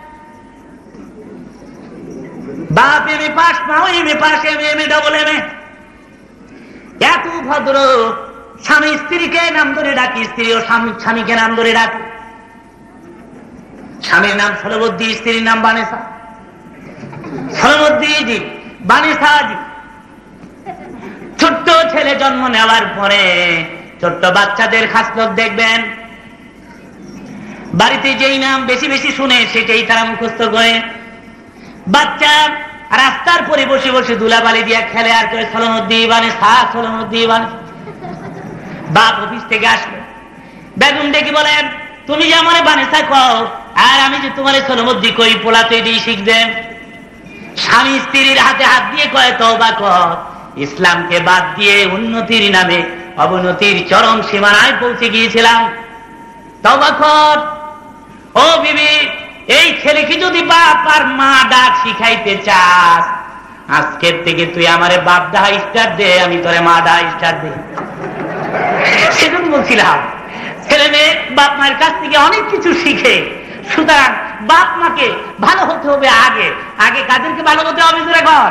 বাপ এম এ পাস, মাও M A pass, M M A double M A, এত ভদ্র, স্বামী স্ত্রীকে নাম ধরে ডাকি, স্ত্রীও স্বামীকে নাম ধরে ডাকি। স্বামীর নাম সলমদ্দি, স্ত্রীর নাম বানেসা। সলমদ্দি জি, বানেসা জি। ছোট্ট ছেলে জন্ম নেওয়ার পরে ছোট্ট বাচ্চাদের খাসলত দেখবেন, বাড়িতে যেই নাম বেশি বেশি শুনে সেটাই তারা মুখস্থ করে। বাচ্চা রাস্তার পরে বসে বসে ধুলাবালি দিয়া খেলে আর করে সলমদ্দি বানেসা, সলমদ্দি বানেসা। বাপ অফিস থেকে আসলো, বেগম ডেকে বলেন, তুমি যে আমার বানেসা কও আর আমি যে তোমার সলমদ্দি কই, পোলাতে দিয়ে শিখবেন। স্বামী স্ত্রীর হাতে হাত দিয়ে কয়, তওবা কর, ইসলামকে বাদ দিয়ে উন্নতির নামে অবনতির চরম সীমানায় পৌঁছে গিয়েছিলাম, তওবা কর। ও বিবি, এই ছেলেকে যদি বাপ আর মা ডাক শিখাইতে চাস, আজকের থেকে তুই আমারে বাপ দা স্টার দে, আমি তোরে মা দা স্টার দে। সেজন্য বলছিলাম ছেলে মেয়ে বাপ মায়ের কাছ থেকে অনেক কিছু শিখে। সুতরাং বাপ মাকে ভালো হতে হবে আগে, আগে কাদেরকে ভালো হতে হবে জোরে কর।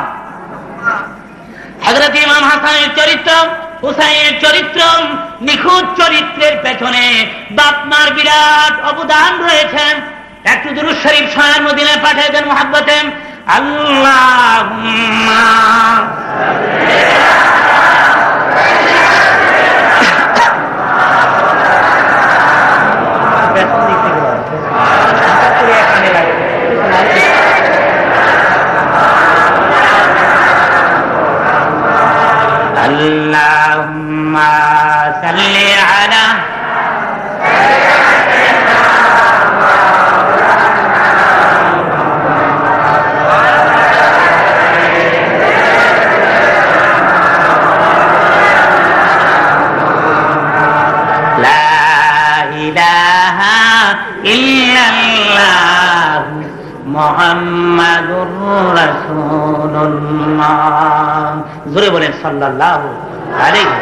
হযরত ইমাম হাসানের চরিত্র, হুসাইনের চরিত্র, নিখুঁত চরিত্রের পেছনে বাপ মার বিরাট অবদান রয়েছে। একটু দুরূদ শরীফ শোনার মদিনায় পাঠিয়ে দেন মুহাব্বতে। আল্লাহুম্মা আল্লাহুম্মা সাল্লি আলা মুহাম্মাদুর রাসূলুল্লাহ। জোরে বলেন সাল্লাল্লাহু আলাইহি।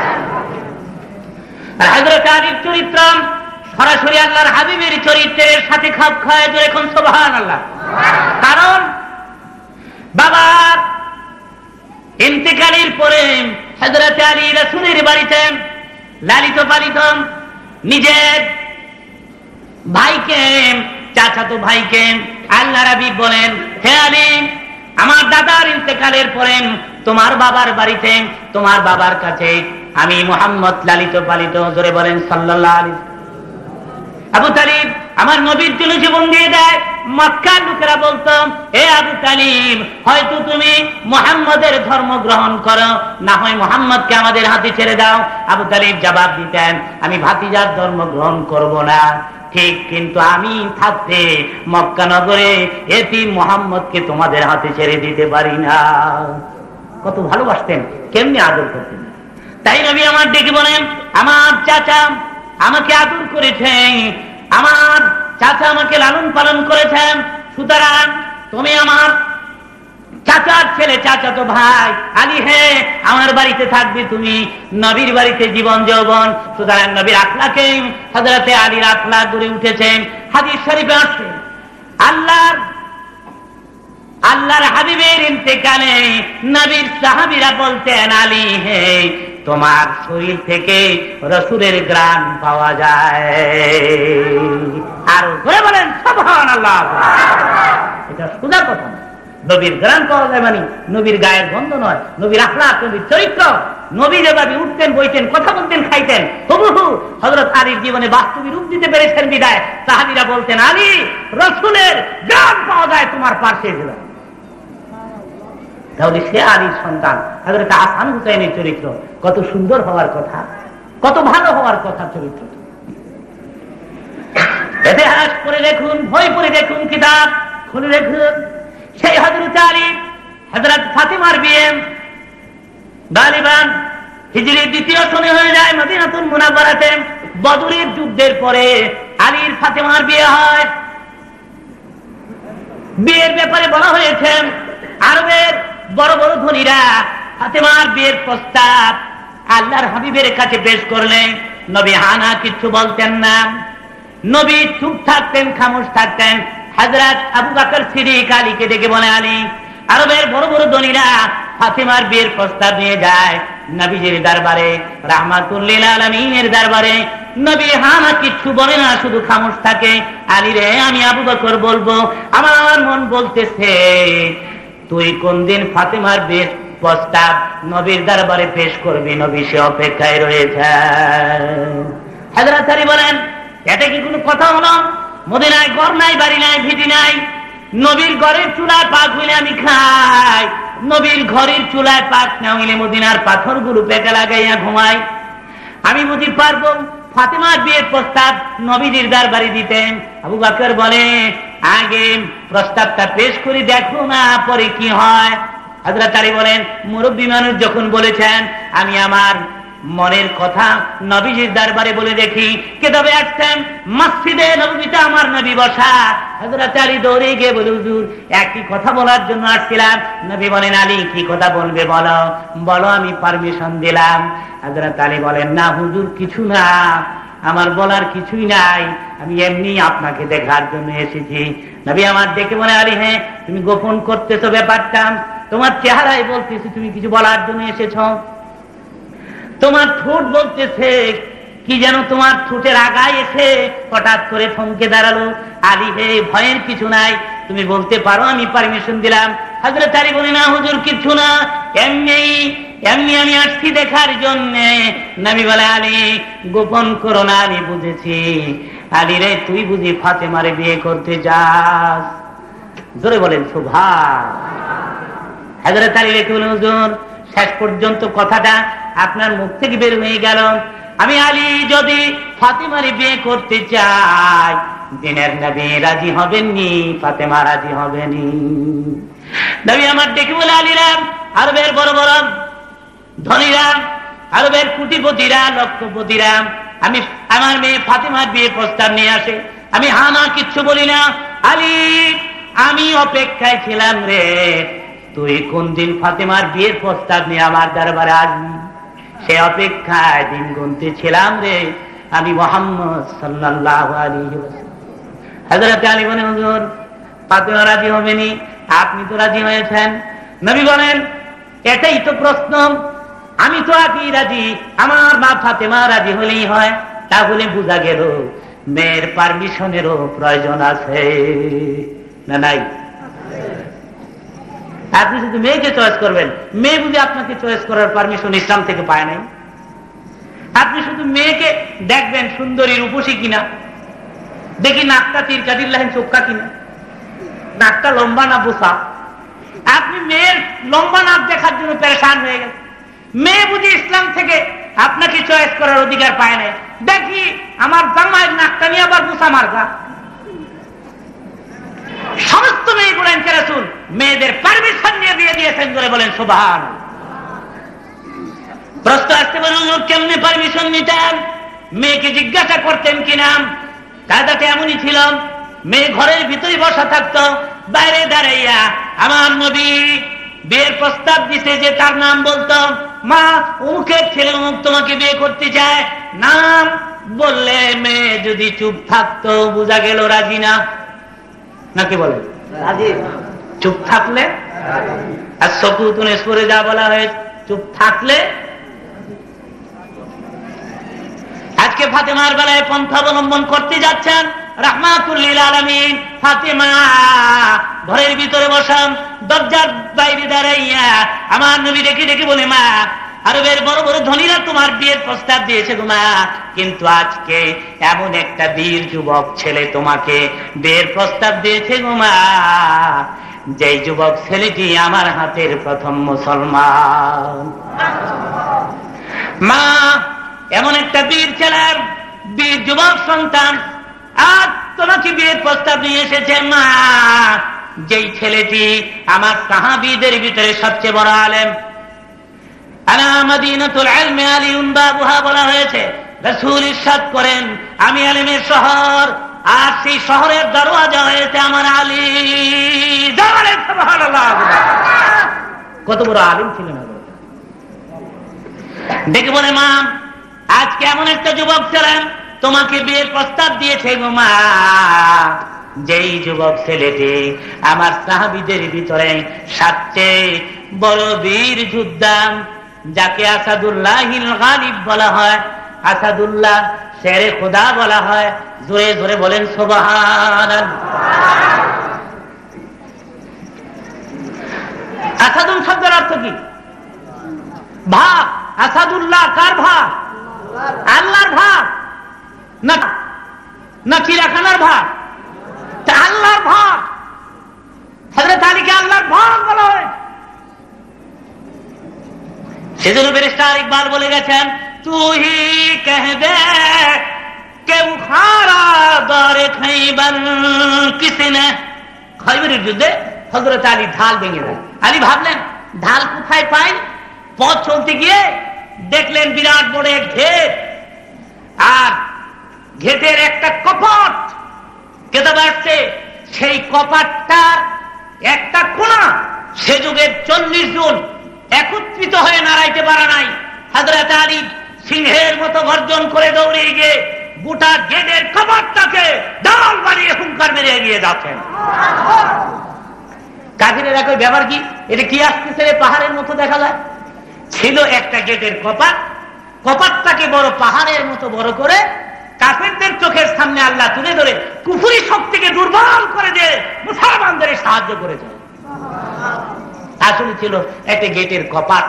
হযরত আলীর চরিত্র সরাসরি আল্লাহর হাবিবের চরিত্রের সাথে খাপ খায়। জোরে কোন সুবহানাল্লাহ। কারণ বাবার ইন্তেকালের পরে হযরত আলী রাসূলের বাড়িতে লালিত পালিত নিজের ভাইকে, চাচাতো ভাইকে আল্লাহর হাবিব বলেন, হে আলী, আমার দাদার ইন্তেকালের পরে তোমার বাবার বাড়িতে, তোমার বাবার কাছে আমি মুহাম্মদ লালিত পালিত। জোরে বলেন সাল্লাল্লাহু আলাইহি। আবু তালিব আমার নবীর জন্য জীবন দিয়ে দেয়। মক্কার লোকেরা বলতো, হে আবু তালিব, হয়তো তুমি মুহাম্মদের ধর্ম গ্রহণ করো, না হয় মুহাম্মদকে আমাদের হাতে ছেড়ে দাও। আবু তালিব জবাব দিতেন, আমি ভাতিজার ধর্ম গ্রহণ করব না, ঠিক, কিন্তু আমি থাকতে মক্কা নগরে এতিম মুহাম্মদকে তোমাদের হাতে ছেড়ে দিতে পারি না। কত ভালোবাসতেন, কেমনি আদর করতেন। তাই নবী আমার ডেকে বলেন, আমার চাচা আমাকে আদর করেছেন, আমার চাচা আমাকে লালন পালন করেছেন, সুতরাং তুমি আমার চাচার ছেলে, চাচাতো ভাই আলী, হে আমার বাড়িতে থাকবে তুমি, নবীর বাড়িতে জীবন যৌবন। সুতরাং নবীর আখলাকে হযরতে আলীর আখলাক গড়ে উঠেছেন। হাদিস শরীফে আছে, আল্লাহর আল্লাহর হাবিবের ইন্তেকালে নবীর সাহাবীরা বলতেন, আলী হে, তোমার শরীর থেকে রাসূলের ঘ্রাণ পাওয়া যায়। আর ধরে বলেন সুবহানাল্লাহ। এটা সোজা কথা, নবীর ঘ্রাণ পাওয়া যায় মানে নবীর গায়ের গন্ধ নয়, নবীর আখলাক, নবীর চরিত্র। নবী যেভাবে উঠতেন, বইতেন, কথা বলতেন, খাইতেন, হুবহু হযরত আলীর জীবনে বাস্তবে রূপ দিতে পেরেছেন বিদায় সাহাবীরা বলতেন, আলী, রাসূলের ঘ্রাণ পাওয়া যায় তোমার পাশে গেল। তাহলে সে আলীর সন্তান হযরত হাসান হুসাইনের চরিত্র কত সুন্দর হওয়ার কথা, কত ভালো হওয়ার কথা চরিত্র। ইতিহাস পড়ে দেখুন, বই পড়ে দেখুন, কিতাব খুলে দেখুন, সেই হযরত আলী হযরত ফাতেমার বিয়ে গালিবান হিজরির দ্বিতীয় সনে হয়ে যায় মদিনাতুল মুনাওয়ারাতে। বদরের যুদ্ধের পরে আলীর ফাতেমার বিয়ে হয়। বিয়ের ব্যাপারে বলা হয়েছে, আরবের বড় বড় ধনীরা ফাতেমার বিয়ের প্রস্তাব আল্লাহর হাবিবের কাছে পেশ করলেন। নবী হানা কিছু বলতেন না, নবী চুপ থাকতেন, খামোশ থাকতেন। হযরত আবু বকর সিদ্দিক আলীকে ডেকে বলে, আলী, আরবের বড় বড় ধনীরা ফাতেমার বিয়ের প্রস্তাব নিয়ে যায় নবীজির দরবারে, রাহমাতুল লিল আলামিনের দরবারে। নবী হানা কিচ্ছু বলে না, শুধু খামোশ থাকে। আলী রে, আমি আবু বকর বলবো, আমার আমার মন বলতেছে তুই কোন দিন ফাতেমার বিয়ের প্রস্তাব নবীর দরবারে পেশ করবি, নবী সে অপেক্ষায় রয়েছে। হযরত আলী বলেন, এটা কি কোনো কথা হলো? মদিনায় ঘর নাই, বাড়ি নাই, ভিটি নাই, নবীর ঘরের চুলায় পাক হইলে আমি খাই, নবীর ঘরের চুলায় পাক না হইলে মদিনার পাথরগুলো পেটে লাগাইয়া ঘুমাই। আমি বুঝি পারবো ফাতেমার বিয়ের প্রস্তাব নবীজির দরবারে দিতেন? আবু বকর বলে, আগে প্রস্তাবটা পেশ করে দেখো না, পরে কি হয়। হযরত আলী বলেন, মুরব্বী মানুষ যখন বলেছেন, আমি আমার মনের কথা নবীজির দরবারে বলে দেখি। কিতাবে আসছেন, মসজিদে নববীতে আমার নবী বসা। হযরত আলী দৌড়ে গিয়ে বলে, হুজুর একই কথা বলার জন্য আসছিলাম। নবী বলেন, আলী কি কথা বলবে বলো, বলো, আমি পারমিশন দিলাম। হযরত আলী বলেন, না হুজুর, কিছু না, আমার বলার কিছুই নাই, আমি এমনি আপনাকে দেখার জন্য এসেছি। নবী আমার দেখে বলে, আলী হ্যাঁ, তুমি গোপন করতেছো ব্যাপারটা, তোমার চেহারায় বলতেছি তুমি কিছু বলার জন্য এসেছো। তোমার ঠোঁট বলতেছে কি যেন, তোমার ঠোঁটের আগায় এসে হঠাৎ করে থমকে দাঁড়ালো। আলী হে, ভয়ের কিছু নাই, তুমি বলতে পারো, আমি পারমিশন দিলাম। হযরত আলী বলে, না হুজুর, কিছু না, এমনি এমনি আমি আসছি দেখার জন্য। নবী বলে, আলী গোপন করো না, আমি বুঝেছি। আলী রে, তুই বুঝি ফাতেমারে বিয়ে করতে যাস? জোরে বলেন সুবহান। হযরত আলী রেখে বলেন, হুজুর শেষ পর্যন্ত কথাটা আপনার মুখ থেকে বের হয়ে গেল, আমি আলী যদি ফাতেমারে বিয়ে করতে চাই, দিনের নবী রাজি হবেননি, ফাতেমা রাজি হবেনি। নবী আমার ডেকে বলে, আলীরা, আরবের বড় বড় ধনীরা, আরবের কোটিপতিরা, লক্ষপতিরা আমি আমার মেয়ে ফাতেমার বিয়ে প্রস্তাব নিয়ে আসে, আমি হানা কিচ্ছু বলি না। আলী, আমি অপেক্ষায় ছিলাম রে, তুই কোন দিন ফাতেমার বিয়ের প্রস্তাব নিয়ে আমার দরবারে আসবি, সে অপেক্ষায় দিন গুনতে ছিলাম রে, আমি মুহাম্মদ সাল্লাল্লাহু আলাইহি ওয়াসাল্লাম। হযরত আলী বলেন, হুজুর ফাতেমা রাজি হবেনি, আপনি তো রাজি হয়েছেন। নবী বলেন, এটাই তো প্রশ্ন, আমি তো আগে রাজি, আমার মা ফাতেমা রাজি হলেই হয়। তাহলে বোঝা গেল মেয়ের পারমিশনেরও প্রয়োজন আছে না নাই? আপনি শুধু মেয়েকে চয়েস করবেন, মেয়ে বুঝে আপনাকে চয়েস করার পারমিশন ইসলাম থেকে পায় নাই। আপনি শুধু মেয়েকে দেখবেন সুন্দরী রূপসী কিনা, দেখি নাকটা তিরকাদিল্লাহিন চোখা কিনা, নাকটা লম্বা না বোসা। আপনি মেয়ের লম্বা নাক দেখার জন্য পেরেশান হয়ে গেছেন। মেয়ে বুঝি ইসলাম থেকে আপনাকে চয়েস করার অধিকার পায় নাই, দেখি আমার জামাইয়ের নাকটা নিয়ে আবার বোসা মার্কা। সমস্ত মেয়েগুলো রাসূল মেয়েদের পারমিশন নিয়ে বিয়ে দিয়েছেন, করে বলেন সুবহান। প্রশ্ন আসতে বলুন, কেমনে পারমিশন নিতেন? মেয়েকে জিজ্ঞাসা করতেন কিনা? কায়দাটা এমনই ছিল, মেয়ে ঘরের ভিতরে বসা থাকতো, বাইরে দাঁড়াইয়া আমার নবী বিয়ের প্রস্তাব দিতে যে তার নাম বলতো, মা অমুকের ছেলে অমুক তোমাকে বিয়ে করতে চায়, নাম বললে মেয়ে যদি চুপ থাকতো বোঝা গেল রাজি না, নাকি বলে রাজি। চুপ থাকলে, আর সকুতুন ইসপরে যা বলা হয়েছে, চুপ থাকলে। আজকে ফাতেমার বেলায় পন্থা অবলম্বন করতে যাচ্ছেন রাহমাতুল লিল আলামিন। ফাতেমা ঘরের ভিতরে বসান, দরজার বাইরে দাঁড়াইয়া আমার নবী ডেকে ডেকে বলে, মা আরবের বড় বড় ধনীরা তোমার বিয়ের প্রস্তাব দিয়েছে গো মা, কিন্তু আজকে এমন একটা বীর যুবক ছেলে তোমাকে বিয়ের প্রস্তাব দিয়েছে গো মা, যেই যুবক ছেলেটি আমার হাতের প্রথম মুসলমান। মা এমন একটা বীর ছেলের বীর যুবক সন্তান আজ তোমাকে বিয়ের প্রস্তাব নিয়ে এসেছে মা, যেই ছেলেটি আমার সাহাবীদের ভিতরে সবচেয়ে বড় আলেম। আনা মদিনাতুল ইলমি আলিউন বাবুহা বলা হয়েছে, রাসূল ইরশাদ করেন আমি আলেমের শহর, আর সেই শহরের দরওয়াজা হয়েছে আমার আলী। জানেন সুবহানাল্লাহ, কত বড় আলেম ছিলেন। দেখে বলে, মা আজকে এমন একটা যুবক ছিলেন তোমাকে বিয়ের প্রস্তাব দিয়েছে গো মা, যেই যুবক ছেলেটি আমার সাহাবীদের ভিতরে সবচেয়ে বড় বীর যোদ্ধা, যাকে আসাদুল্লাহিল গালিব বলা হয়। আসাদুল্লাহ, শেরে খোদা বলা হয়। জোরে জোরে বলেন সুবহানাল্লাহ। আসাদুল শব্দের অর্থ কি? ভাগ। আসাদুল্লাহ কার ভাগ? আল্লাহর ভাগ না না চিড়িয়াখানার ভাগ? আল্লাহর ভাগ। হযরত আলীকে আল্লাহর ভাগ বলা হয়। সেজন্য ব্যারিস্টার ইকবাল বলে গেছেন, তুই কহ দে কে বুখারা দারে খাইবার কিসনে। খাইবারের যুদ্ধে হযরত আলী ঢাল ভেঙে দেন। আলী ভাবলেন ঢাল কোথায় পাই? পথ চলতে গিয়ে দেখলেন বিরাট বড় এক ঘেট, আর ঘেটের একটা কপাট কেটে আসছে। সেই কপাটটার একটা কোণা সে যুগের চল্লিশ জন একত্রিত হয়ে নাড়াইতে পারা নাই। হযরত আলী সিংহের মতো গর্জন করে দৌড়ে গিয়ে গোটা গেটের কপাটটাকে ডাল বানিয়ে হুঙ্কার মেরে এগিয়ে যাচ্ছেন। কাফিরেরা কই ব্যাপার কি? এটা কি আসতেছে রে, পাহাড়ের মতো দেখা যায়। ছিল একটা গেটের কপাট, কপাটটাকে বড় পাহাড়ের মতো বড় করে কাফেরদের চোখের সামনে আল্লাহ তুলে ধরে কুফরি শক্তিকে দুর্বল করে দিয়ে মুসলমানদের সাহায্য করেছে। আসলে ছিল একটা গেটের কপাট।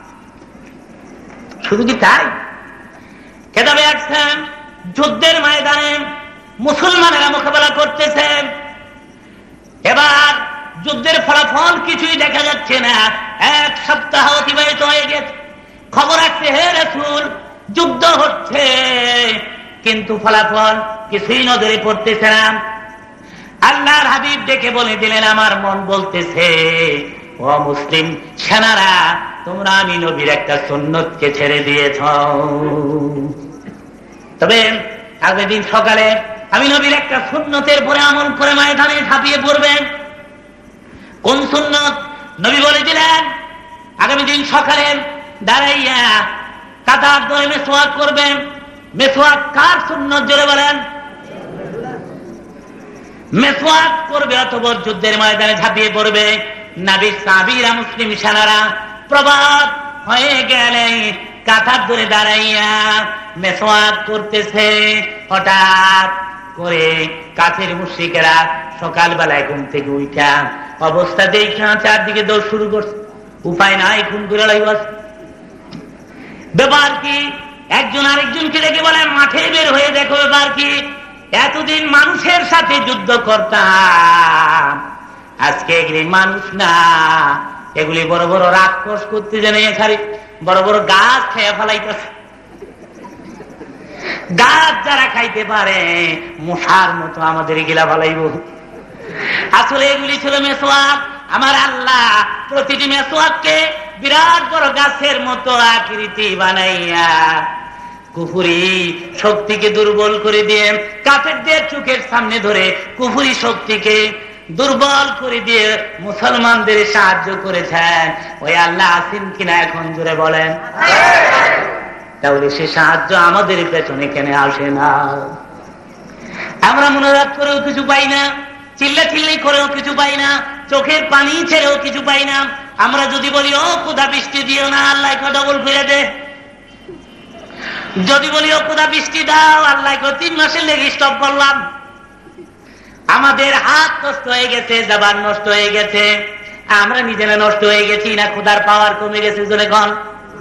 শুধু কি তাই? কেতাবে আসছেন যুদ্ধের ময়দানে মুসলমানেরা মোকাবেলা করতেছেন। এবার যুদ্ধের ফলাফল কিছুই দেখা যাচ্ছে না। এক সপ্তাহ অতিবাহিত হয়ে গেছে। খবর আসছে, হে রাসূল যুদ্ধ হচ্ছে, কিন্তু ফলাফল কিছুই নজরে পড়তেছে না। আল্লাহর হাবিব ডেকে বলে দিলেন, আমার মন বলতেছে ও মুসলিম সেনারা, তোমরা আমি নবীর একটা সুন্নতকে ছেড়ে দিয়েছ। তবে আগের দিন সকালে আমি নবীর একটা সুন্নতের পরে আমল করে ময়দানে ঝাঁপিয়ে পড়বেন। কোন সুন্নত? নবী বলে দিলেন আগামী দিন সকালে দাঁড়াইয়া কাতার ধরে মেসওয়াক করবেন। মেসওয়াক কার সুন্নত জোরে বলেন? মেসওয়াক করবে অথবা যুদ্ধের ময়দানে ঝাঁপিয়ে পড়বে। নবীর সাহাবীরা মুসলিম সেনারা প্রভাত হয়ে গেলে কাতার ধরে দাঁড়াইয়া মেসওয়াক করতেছে। হঠাৎ করে কাছের মুশরিকেরা সকালবেলায় ঘুম থেকে উঠা অবস্থা দেখা চারদিকে দৌড় শুরু করছে। উপায় নাই, খুন করে লাইবাস। ব্যাপার কি? একজন আরেকজনকে ডেকে বলেন মাঠে বের হয়ে দেখো ব্যাপার কি। এতদিন মানুষের সাথে যুদ্ধ করতাম, আজকে এগুলি মানুষ না, এগুলি বড় বড় রাক্ষস করতে জানে, খালি বড় বড় গাছ খেয়ে ফেলাইতেছে। গাছ যারা খাইতে পারে মশার মতো আমাদের গিলা ফেলাইব। আসলে এগুলি ছিল মেসওয়াক। আমার আল্লাহ প্রতিটি মেসওয়াককে বিরাট বড় গাছের মতো আকৃতি বানাইয়া কুফরি শক্তিকে দুর্বল করে দিয়ে কাফেরদের চোখের সামনে ধরে কুফরি শক্তিকে দুর্বল করে দিয়ে মুসলমানদের সাহায্য করেছেন। ওই আল্লাহ আছেন কিনা এখন জোরে বলেন? তাহলে সে সাহায্য আমাদের পেছনে কেন আসে না? আমরা মনোরাত করেও কিছু পাই না, চিল্লা চিল্লি করেও কিছু পাই না, চোখের পানি ছেড়েও কিছু পাই না। আমরা যদি বলি ও খোদা বৃষ্টি দিও না, আল্লাহ ডবল ফিরে দে। যদি বলি ও খোদা বৃষ্টি দাও, আল্লাহ তিন মাসের লেগে স্টপ করলাম। আমাদের হাত নষ্ট হয়ে গেছে, জবান নষ্ট হয়ে গেছে, আমরা নিজেরা নষ্ট হয়ে গেছি না খোদার পাওয়ার কমে গেছে? জোরে কন।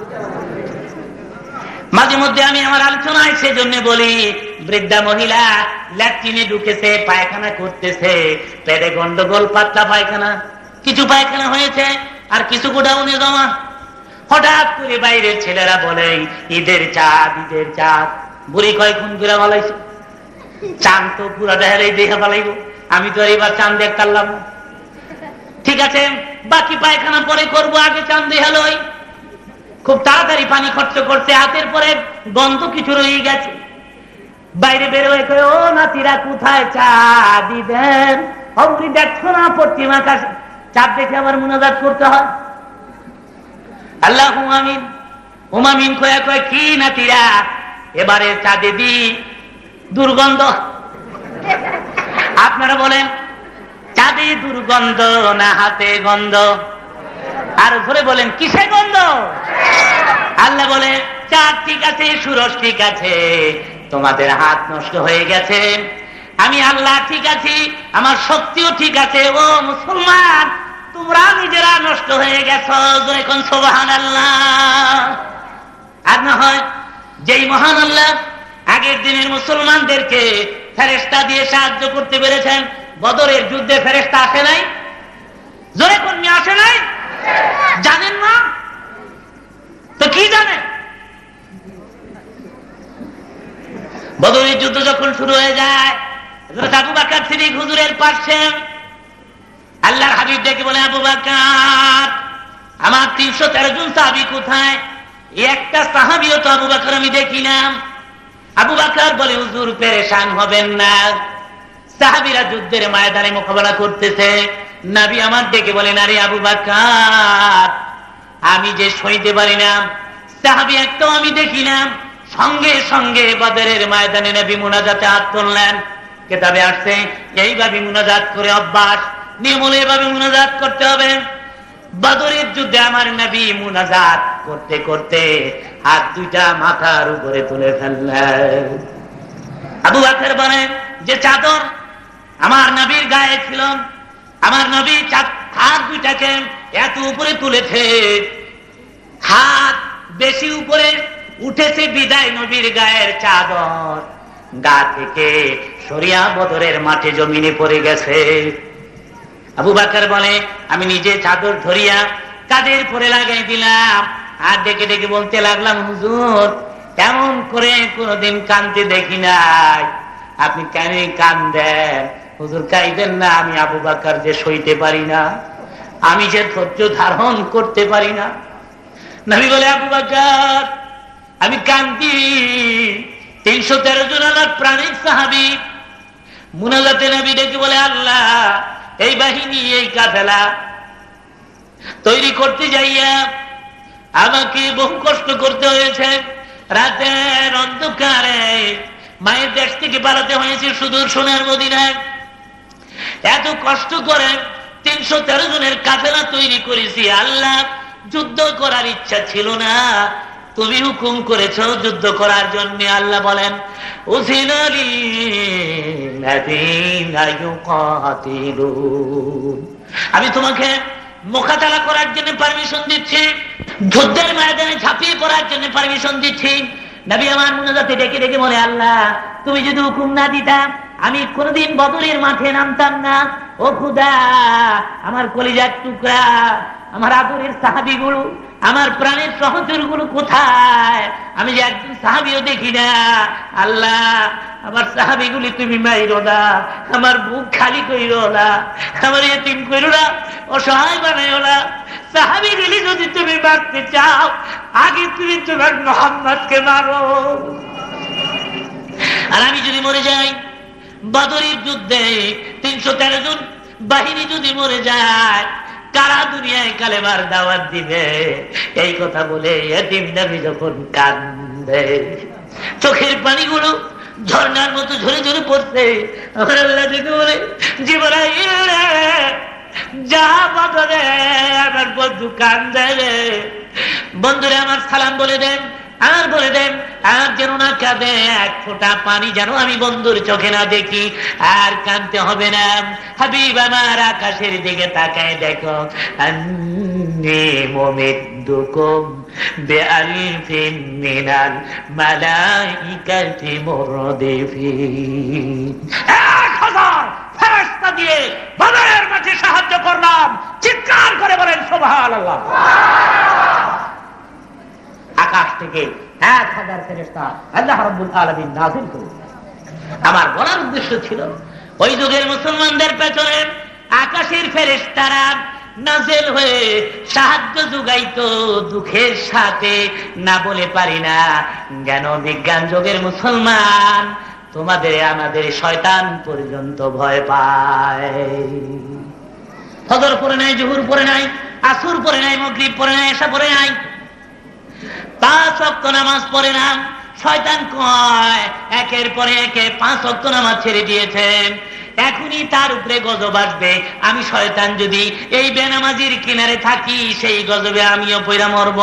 মাঝে মধ্যে আমি আমার আলোচনায় সেজন্য বলি, বৃদ্ধা মহিলা ল্যাট্রিনে ঢুকেছে, পায়খানা করতেছে, পেটে গন্ডগোল, পাতলা পায়খানা, কিছু পায়খানা হয়েছে আর কিছু গোডাউনে জমা। হঠাৎ করে বাইরের ছেলেরা বলে ঈদের চাঁদ, ঈদের চাঁদ। বুড়ি কয় খুন করে বলাইছে, চাঁদ তো পুরো দেহারেই দেখে ফেলাইব, আমি তো এবার চাঁদ দেখতে পারলাম না। ঠিক আছে, বাকি পায়খানা পরে করবো, আগে চাঁদ দেখা লই। খুব তাড়াতাড়ি পানি খরচ করছে, হাতের পরে গন্ধ কিছু রয়ে গেছে। বাইরে বেরোয় কয়ে ও নাতিরা কোথায় চা দিবেন? অবধি দেখছো না পশ্চিম আকাশ চাঁদ দেখে আবার মুনাজাত করতে হয়। আল্লাহ আমিন উমামিন কয়ে কয়ে কি নাতিরা এবারে চাঁদে দি দুর্গন্ধ। আপনারা বলেন চাঁদে দুর্গন্ধ না হাতে গন্ধ? আর ধরে বলেন কিসে গন্ধ? আল্লাহ বলে চাঁদ ঠিক আছে, সূরজ ঠিক আছে, তোমাদের হাত নষ্ট হয়ে গেছে। আমি আল্লাহ ঠিক আছি, আমার শক্তিও ঠিক আছে। ও মুসলমান, তোমরা নিজেরা নষ্ট হয়ে গেছো। এখন সুবহানাল্লাহ। আর না হয় যেই মহান আল্লাহ আগের দিনের মুসলমানদেরকে ফেরেশতা দিয়ে সাহায্য করতে পেরেছেন, বদরের যুদ্ধে ফেরেশতা আসে নাই? জোরে কোন আসে নাই? জানেন না তো কি জানেন? বদরের যুদ্ধ যখন শুরু হয়ে যায়, আবু বকর সিদ্দিক হুজুরের পাশে আল্লাহর হাবিব ডেকে বলে, আবু বকর, আমার তিনশো তেরো জন সাহাবী কোথায়? একটা সাহাবীও তো আবু বকর আমি দেখি না। আবু বকর বলে, হুজুর পেরেশান হবেন না, সাহাবীরা যুদ্ধের ময়দানে মোকাবেলা করতেছে। নবী আমার ডেকে বলেন, আরে আবু বকর, আমি যে সইতে পারি না, সাহাবী একটাও আমি দেখি না। সঙ্গে সঙ্গে বদরের ময়দানে নবী মুনাজাতে হাত তুললেন। কিতাবে আসছে এইভাবে মুনাজাত করে অভ্যাস, নিয়মে এভাবে মুনাজাত করতে হবে। বদরের যুদ্ধে আমার নবী মুনাজাত করতে করতে হাত দুইটা মাথার উপরে তুলে ফেললেন। আবু বকর বলেন, যে চাদর আমার নবীর গায়ে ছিল, আমার নবী হাত দুইটাকে এত উপরে তুলেছে, হাত বেশি উপরে উঠেছে বিদায় নবীর গায়ের চাদর গা থেকে সরিয়া বদরের মাঠে জমিনে পড়ে গেছে। আবু বকর বলে, আমি নিজে চাদর ধরিয়া কাঁধের পরে লাগাই দিলাম, আর ডেকে ডেকে বলতে লাগলাম, হুজুর এমন করে কোনদিন কাঁদতে দেখি নাই, আপনি কেন কাঁদেন? হুজুর কাঁদেন না, আমি আবু বকর যে সইতে পারি না, আমি যে ধৈর্য ধারণ করতে পারি না। নবী বলে, আবু বকর আমি কাঁদি, তিনশো তেরো জন আমার প্রাণের সাহাবী। মুনাজাতে নবী ডেকে বলে, আল্লাহ এই বাহিনী এই কাফেলা তৈরি করতে যাইয়া আমাকে বহু কষ্ট করতে হয়েছে। রাতের অন্ধকারে মায়ের দেশ থেকে পালাতে হয়েছে সুদূর সোনার মদিনায়। এত কষ্ট করে তিনশো তেরো জনের কাফেলা তৈরি করেছি। আল্লাহ যুদ্ধ করার ইচ্ছা ছিল না, তুমি হুকুম করেছো যুদ্ধ করার জন্য। আল্লাহ বলেন, আমি তোমাকে মোকাবেলা করার জন্য পারমিশন দিচ্ছি, যুদ্ধের ময়দানে ঝাঁপিয়ে পড়ার জন্য পারমিশন দিচ্ছি। নবী আমার মুনাজাতে ডেকে ডেকে বলে, আল্লাহ তুমি যদি হুকুম না দিতা আমি কোনদিন বদরের মাঠে নামতাম না। ও খুদা, আমার কলিজার টুকরা, আমার আদরের সাহাবীগুলো, আমার প্রাণের সহচর গুলো কোথায়? আমি যে একজন সাহাবীও দেখি না। আল্লাহ আমার সাহাবীগুলি তুমি মাইরো না, আমার বুক খালি কইরো না, আমার এতিম কইরো না, অসহায় বানাইও না। সাহাবীগুলি যদি তুমি মারতে চাও, আগে তুমি তোমার মুহাম্মদকে মারো। আর আমি যদি মরে যাই বদরের যুদ্ধে, তিনশো তেরো জন বাহিনী যদি মরে যায়, কারা দুনিয়ায় কালেমার দাওয়াত দিবে? এই কথা বলে এতিম নবী যখন কান্দে, চোখের পানিগুলো ঝর্ণার মতো ঝরে ঝরে পড়ছে। আমার আল্লাহ দেখে বলে, জিবরাইল যা বদরে আমার বন্ধু কান্দে রে, বন্ধুরে আমার সালাম বলে দেন, আর বলে দেন আর যেন না কাঁদে, এক ফোঁটা পানি যেন আমি বন্ধুর চোখে না দেখি। আর কাঁদতে হবে না। হাবিব আমার আকাশের দিকে তাকায় দেখো, আন্নী মুমিদ্দুকুম বিআলফিন মিনাল মালাইকাতি মুরদিফিন। এক হাজার ফেরেশতা দিয়ে বদরের মাঠে সাহায্য করলাম। চিৎকার করে বলেন সুবহানাল্লাহ। আকাশ থেকে এক হাজার ফেরেশতা আল্লাহ রাব্বুল আলামিন নাযিল করেছেন। আমার বলার উদ্দেশ্য ছিল, ওই যুগের মুসলমানদের পেছনে আকাশের ফেরেশতারা নাযিল হয়ে সাহায্য যোগাইতো দুঃখের সাথে। না বলে পারি না, জ্ঞান বিজ্ঞান যুগের মুসলমান তোমাদের আমাদের শয়তান পর্যন্ত ভয় পায়। ফজর পড়ে নাই, জোহর পড়ে নাই, আসর পড়ে নাই, মাগরিব পড়ে নাই, এশা পড়ে নাই, পাঁচ ওয়াক্ত নামাজ পড়ে না। শয়তান কয় একের পরে একে পাঁচ ওয়াক্ত নামাজ ছেড়ে দিয়েছে। এখনই তার উপরে গজব আসবে। আমি শয়তান যদি এই বেনামাজির কিনারে থাকি, সেই গজবে আমিও পয়রা মরব।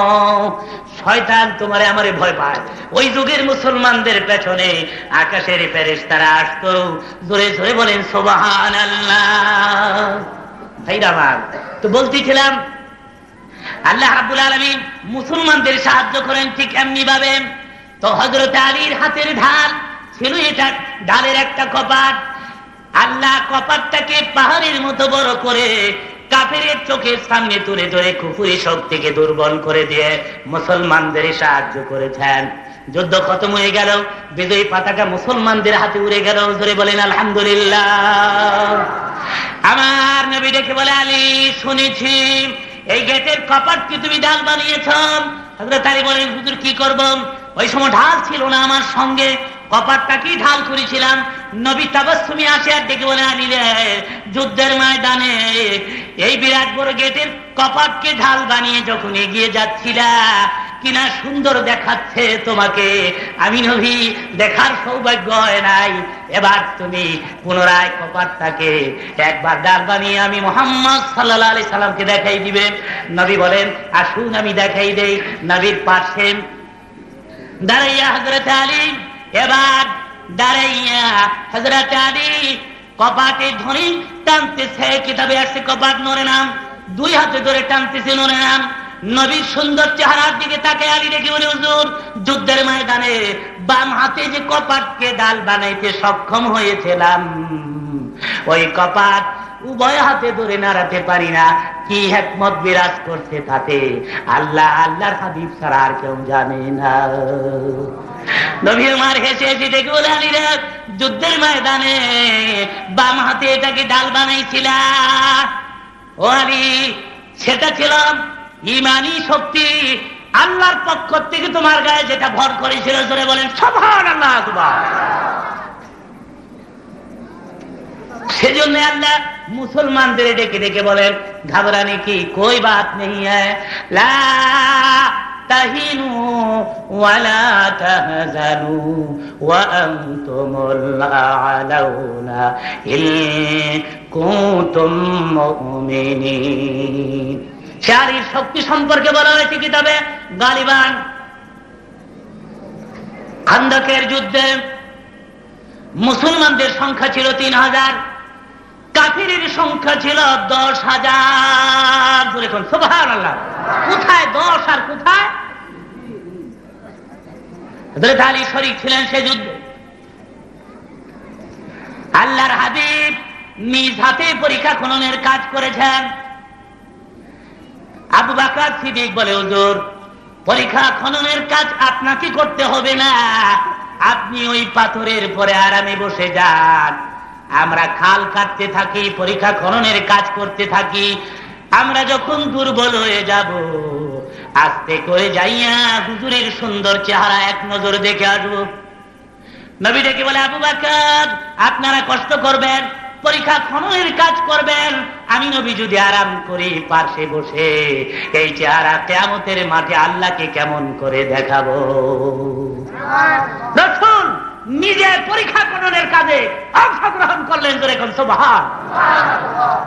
শয়তান তোমারে আমারে ভয় পায়। ওই যুগের মুসলমানদের পেছনে আকাশের ফেরেশতারা আসতো, জোরে জোরে বলেন সুবহানাল্লাহ। ভাইরা আমার, তো বলতেছিলাম আল্লাহ রাব্বুল আলামিন মুসলমানদের সাহায্য করেন ঠিক এমনি ভাবে। তো হযরত আলীর হাতের ঢাল ছিল, এটা ঢালের একটা কপাট। আল্লাহ কপাটটাকে পাহাড়ের মতো বড় করে কাফেরের চোখের সামনে তুলে ধরে কুফরি শক্তিকে দুর্বল করে দিয়ে মুসলমানদের সাহায্য করেছেন। যুদ্ধ খতম হয়ে গেল, বিজয়ী পতাকা মুসলমানদের হাতে উড়ে গেল। ধরে বলেন আলহামদুলিল্লাহ। আমার নবী ডেকে বলে, আলী শুনেছি এই গেটের কপাট কি তুমি ঢাল বানিয়েছ? হযরত আলী বলেন, হুজুর কি করব, ওই সময় ঢাল ছিল না আমার সঙ্গে, কপাটটা কি ঢাল করেছিলাম। নবী তাবাসসুমে আসে আর ডেকে বলে, আলী রে, যুদ্ধের ময়দানে এই বিরাট বড় গেটের কপাটকে ঢাল বানিয়ে যখন এগিয়ে যাচ্ছিলা, কিনা সুন্দর দেখাচ্ছে তোমাকে, আমি নবী দেখার সৌভাগ্য হয় নাই। এবার তুমি পুনরায় কপাটটাকে একবার ঢাল বানিয়ে আমি মুহাম্মদ সাল্লাল্লাহু আলাইহি সাল্লামকে দেখাই দিবেন। নবী বলেন, আসুন আমি দেখাই দেই। নবীর পাশে দাঁড়াইয়া হযরত আলী, এবার দাঁড়াইয়া হযরত আলী কপাটে ধরে টানতেছে। কিতাবে আসছে কপাট নড়ে নাম, দুই হাতে ধরে টানতেছে, নড়ে নাম। নবীর সুন্দর চেহারার দিকে তাকে আলী দেখে বলে, হুজুর যুদ্ধের ময়দানে বাম হাতে যে কপাটকে ডাল বানাইতে সক্ষম হয়েছিলাম, ওই কপাট উভয় হাতে ধরে নাড়াতে পারি না। কি হিকমত বিরাজ করছে তাতে, আল্লাহ আল্লাহর হাবিব ছাড়া আর কেউ জানে না। নবী আমার হেসে হেসে দেখে বলে, আলী রে, যুদ্ধের ময়দানে বাম হাতে এটাকে ডাল বানাইছিলা। ও আলী, সেটা ছিল ইমানি শক্তি, আল্লাহর পক্ষ থেকে তোমার গায়ে যেটা ভর করেছিল। জোরে বলেন সুবহানাল্লাহ। সেজন্য আল্লাহ মুসলমানদের ডেকে ডেকে বলেন, ঘাবরানে কি কোই বাত নেই হ্যায়, লা তাহিনু ওয়ালা তাহজানু ওয়া আনতুমুল আ'লাউনা ইন কুনতুম মুমিনিন। শারীরিক শক্তি সম্পর্কে বলা হয়েছে কিতাবে গালিবান। খান্দকের যুদ্ধে মুসলমানদের সংখ্যা ছিল তিন হাজার, কাফিরের সংখ্যা ছিল দশ হাজার। দেখুন সুবহানাল্লাহ, কোথায় দশ আর কোথায়? হযরত আলী শরীক ছিলেন সে যুদ্ধে। আল্লাহর হাবিব নিজ হাতে পরীক্ষা খননের কাজ করেছেন। আবু বকর সিদ্দিক বলে, হুজুর পরীক্ষা খননের কাজ আপনাকে করতে হবে না, আপনি ওই পাথরের পরে আরামে বসে যান, আমরা খাল কাটতে থাকি, পরীক্ষা খননের কাজ করতে থাকি। আমরা যখন দুর্বল হয়ে যাব, আস্তে করে যাইয়া হুজুরের সুন্দর চেহারা এক নজর দেখে আসবো। নবী ডেকে বলে, আবু বকর আপনারা কষ্ট করবেন, পরীক্ষা খননের কাজ করবেন, আমি নবী যদি আরাম করি পাশে বসে, এই চেহারা কিয়ামতের মাঠে আল্লাহকে কেমন করে দেখাবো। রাসূল নিজে পরীক্ষা খননের কাজে অংশগ্রহণ করলেন। জোরে এখন সুবহানাল্লাহ।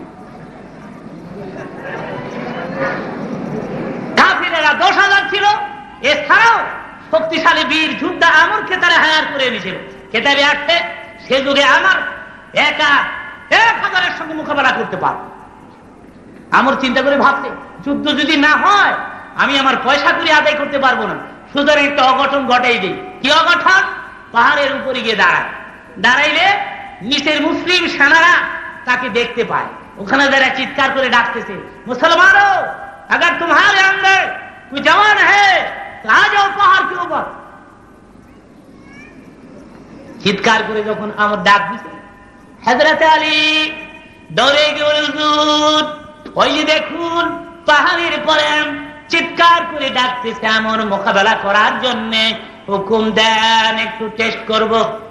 কাফিরেরা দশ হাজার ছিল, এছাড়াও শক্তিশালী বীর যোদ্ধা আমরকে তারা হায়ার করে নিয়েছিল। কেতাবে আসছে সে যুগে আমার একা এক হাজারের সঙ্গে মোকাবেলা করতে পার। আমর চিন্তা করে ভাবছে, যুদ্ধ যদি না হয় আমি আমার পয়সা করে আদায় করতে পারবো না, সুতরাং একটা অঘটন ঘটাই দিই। কি অঘটন? পাহাড়ের উপরে গিয়ে দাঁড়ায়, দাঁড়াইলে নিচের মুসলিম সেনারা তাকে দেখতে পায়, ওখানে যারা চিৎকার করে ডাকতেছে, মুসলমানো अगर तुम्हारे अंदर कोई जवान है तो आ जाओ पहाड़ के ऊपर। চিৎকার করে যখন আমার ডাক দিছে, হযরত আলী দৌড়ে গিয়ে হুজুর ওই যে দেখুন পাহাড়ের পরে চিৎকার করে ডাকতেছে আমার মোকাবেলা করার জন্য, হুকুম দেন একটু টেস্ট করব।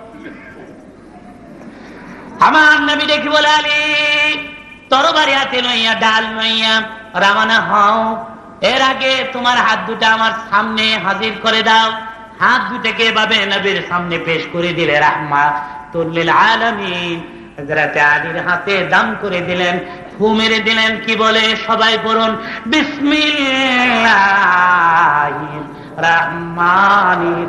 আমার নবী দেখি বলে, আলী তরবারি হাতে নইয়া ডাল নইয়া রওনা হও, এর আগে তোমার হাত দুটা আমার সামনে হাজির করে দাও। হাত দুটাকে এভাবে নবীর সামনে পেশ করে দিলে রাহমাতুল লিল আলামিন। হযরত আলীর হাতে দাম করে দিলেন, ফু মেরে দিলেন। কি বলে? সবাই পড়ুন বিসমিল্লাহির রহমানির।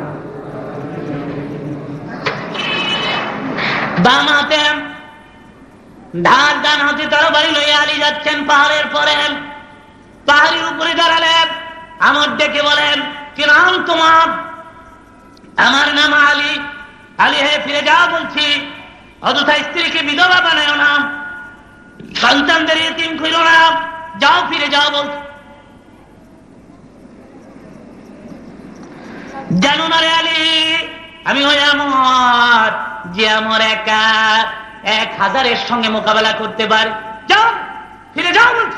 বাম হাতে ধার, ডান হাতে তরবারি লইয়া আলী যাচ্ছেন পাহাড়ের পরে। পাহাড়ের উপরে দাঁড়ালেন, আমার ডেকে বলেন কি নাম তোমার? আমার নাম আলী। আলী হে ফিরে যাও বলছি, অযথা স্ত্রীকে বিধবা বানায় না, সন্তানদের ইতিম কইল না, যাও ফিরে যাও বলছি। জানো না রে আলী, আমি ওই আমার যে আমার একা এক হাজারের সঙ্গে মোকাবেলা করতে পারে, যাও ফিরে যাও বলছি।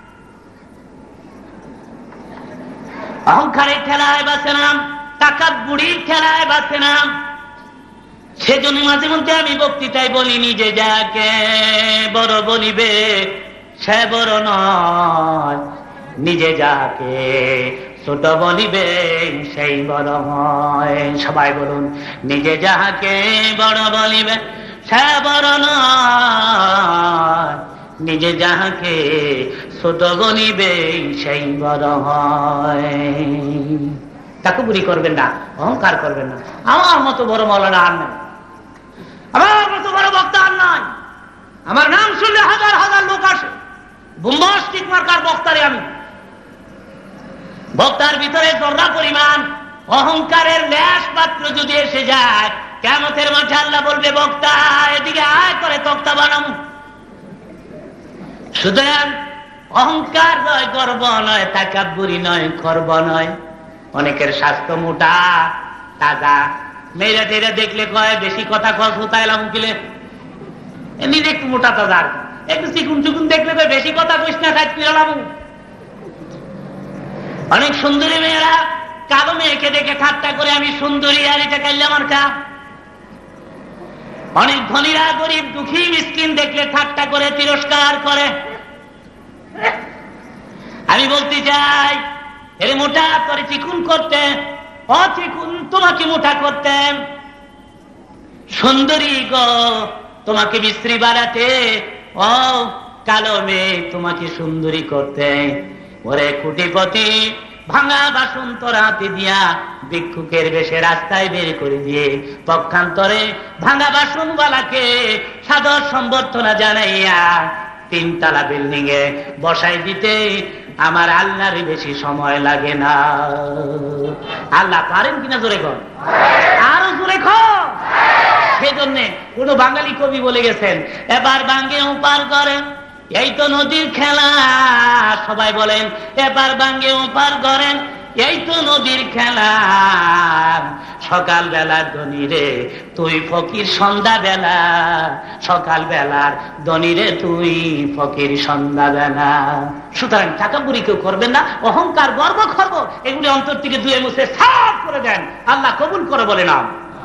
অহংকারের খেলায় বাঁচে না, টাকার বুড়ির খেলায় বাঁচে না। সেজন্য মাঝে মধ্যে আমি বক্তৃতায় বলি, নিজে যাকে বড় বলিবে সে বড় নয়, নিজে যাকে ছোট বলিবে সেই বড় হয়। সবাই বলুন নিজে যাকে বড় বলিবে সে বড় নয়, নিজে যাকে ছোট বলিবে সেই বড় হয়। তাকুবুরি করবেন না, অহংকার করবেন না। আমার মতো বড় মাওলানা আর নাই, আমার মতো বড় বক্তা আর নাই। আমার নাম শুনলে হাজার হাজার লোক আসে। বুম্বাস্টিক মার্কার বক্তারে আমি। বক্তার ভিতরে জর্রা পরিমাণ অহংকারের লেশ মাত্র যদি এসে যায়, কিয়ামতের মাঠে আল্লাহ বলবে বক্তা এদিকে আয় করে তক্তা বানামু। সুতরাং অহংকার নয়, গর্ব নয়, তাকাব্বুরি নয়, গর্ব নয়। অনেকের স্বাস্থ্য মোটা তাজা, মেয়েরা টেরা দেখলে কয় বেশি কথা কস হুতাইলাম উকিলে, এমনি একটু মোটা তাজা, একটু চিকুন চুকুন দেখলে বেশি কথা কইস না খাই পিলাম। অনেক সুন্দরী মেয়েরা কালো মেয়েকে দেখে ঠাট্টা করে আমি সুন্দরী আর এটা কাইলে আমার কা। অনেক ধনীরা গরিব দুঃখী মিসকিন দেখলে ঠাট্টা করে তিরস্কার করে। আমি বলতে চাই এর মোটা করে চিকুন করতে, অচিকুন তোমাকে মোটা করতে, সুন্দরী গো তোমাকে বিশ্রী বাড়াতে, ও কালো মেয়ে তোমাকে সুন্দরী করতে। ওরে কোটিপতি ভাঙা বাসন তোর হাতে দিয়া ভিক্ষুকের বেশে রাস্তায় বের করে দিয়ে পক্ষান্তরে ভাঙা বাসনওয়ালাকে সাদর সম্বর্ধনা জানাইয়া তিনতলা বিল্ডিং এ বসাই দিতে আমার আল্লাহর বেশি সময় লাগে না। আল্লাহ পারেন কিনা জোরে কর, আরো জোরে কর। সেজন্য কোন বাঙালি কবি বলে গেছেন, এবার ভাঙ্গে উপার করেন এই তো নদীর খেলা। সবাই বলেন এবার ভাঙ্গে উপার করেন এই তো নদীর খেলা। সকাল বেলার ধনী রে তুই ফকির, সন্ধ্যা বেলা সকাল বেলার ধনী রে তুই ফকির, সন্ধ্যা বেলা। সুতরাং টাকাপুরি কেউ করবেন না, অহংকার গর্ব খর্ব এগুলি অন্তর থেকে ধুয়ে মুছে সাফ করে দেন, আল্লাহ কবুল করে বলে না।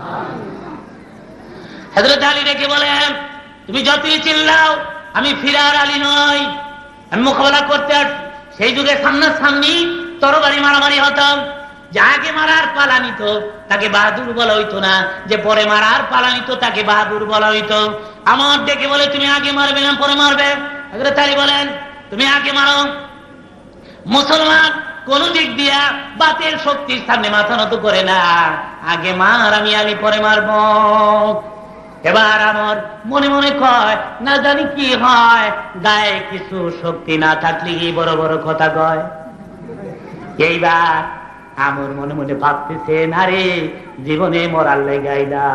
হযরত আলী রেখে বলেন তুমি যতই চিল্লাও আমি ফিরার আলী নই, আমি মোকাবেলা করতে আসছি। সেই যুগে সামনাসামনি তরবারি মারামারি হতাম, যে আগে মারার পালা নিত তাকে বাহাদুর বলা হইতো না, যে পরে মারার পালা নিত তাকে বাহাদুর বলা হইতো। আমার ডেকে বলে তুমি আগে মারবে না পরে মারবে? হযরত আলী বলেন তুমি আগে মারো। মুসলমান কোন দিক দিয়া বাতিল শক্তির সামনে মাথা নত করে না, আগে মার, আমি আলী পরে মারব। এবার আমার মনে মনে কয় না জানি কি হয়, গায়ে কিছু শক্তি না থাকলে বড় বড় কথা কয়। এইবার আমার মনে মনে ভাবতেছে না রে জীবনে মরার লেগাই না,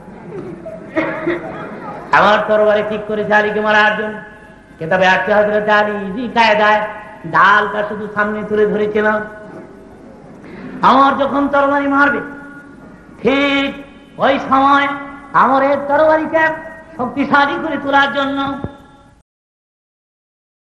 আমার তরবারি ঠিক করেছে আলীকে মারার জন্য। কেতাবে আসতে হযরত আলী জি কায়দায় ঢালটা শুধু সামনে তুলে ধরেছিলাম। আমার যখন তরবারি মারবে ঠিক ওই সময় আমার এই তরবারিকে শক্তিশালী করে তোলার জন্য